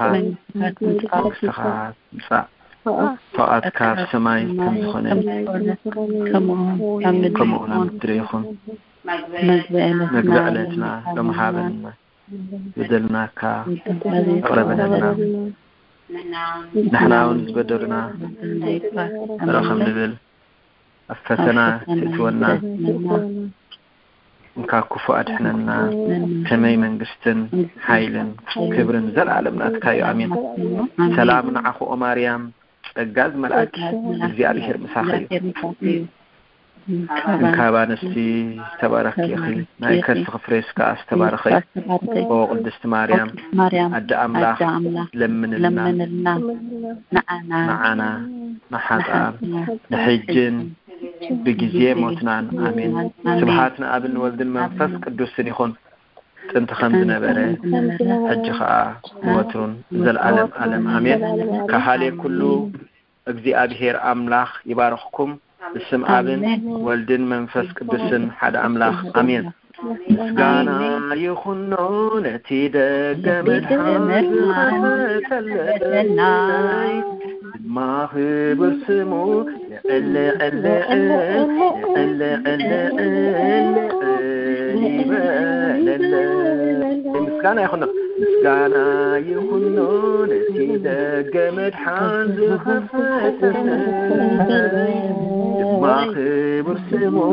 ምጻእ ፈቃድካ ኣብ ሰማይ ከም ዝኾነ ከምኡውን ኣብ ምድሪ ይኹን መግቢ ዕለትና ሎሚ ሃበና بدلناك أقربنا نحن بدلنا رقم نبل أفتنا تتونا نكاكفو أدحنا كمي من قستن حيلن كبرن زل عالمنا تكايو أمين سلامنا أخو أماريام الجاز ملأك زيادة مساخي كابانستي تبارك يا أخي نايكر سخفريسكا استبارخي وقدست مريم أدى أملاح لمن لنا معنا محاطة نحجن بجزية موتنان آمين سبحاتنا أبن ولد المنفس قدوسن يخون تنتخمزنا بره حجخاء موترون زل ألم آمين كهالي كله أجزي أبهير أملاح يبارخكم بسم آبن والدن منفس قدسن حد أملاخ أمين مسقانا يخنون تيدق مدحان ما خبر سمو مسقانا يخنون مسقانا يخنون تيدق مدحان ما خبر سمو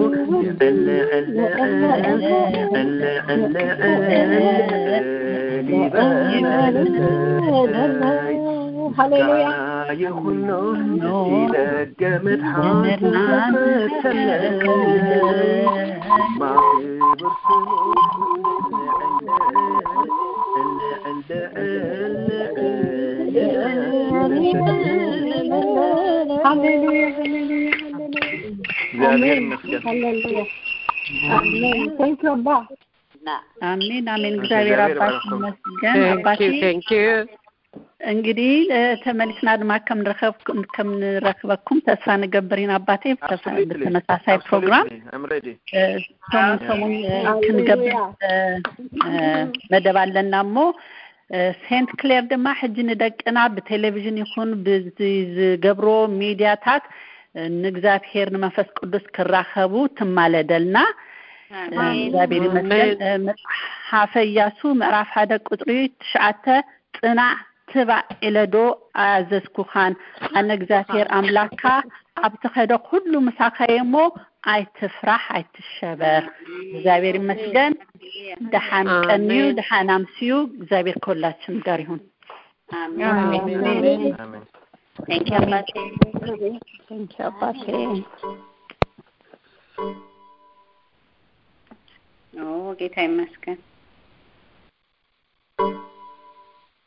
هللويا يخنو نسيلك مدحان ما خبر አሜን አሜን እግዚአብሔር አባት ይመስገን አባቴ እንግዲህ ተመልስና ድማ ከምንረከብኩም ተስፋ ንገብሪን አባቴ በተመሳሳይ ፕሮግራም ሰሙን ክንገብር መደባለናሞ ሴንት ክሌር ድማ ሕጂ ንደቅና በቴሌቪዥን ይኹን ብዝገብሮ ሚዲያታት ንእግዚአብሔር ንመንፈስ ቅዱስ ክራኸቡ ትማለደልና እግዚአብሔር ይመስገን መጽሐፈ ኢያሱ ምዕራፍ 1 ቁጥሪ 9 ጽናዕ ትባ ኢለዶ አዘዝኩኻን አነ እግዚአብሔር አምላካ አብተኸደ ሁሉ መሳኻየሞ አይትፍራህ አይትሸበር። እግዚአብሔር ይመስገን። ደሃን ቀንዩ ደሃን አምስዩ እግዚአብሔር ከሁላችን ጋር ይሁን። አሜን አሜን። Thank you, Papa. Oh, ጌታ ይመስገን።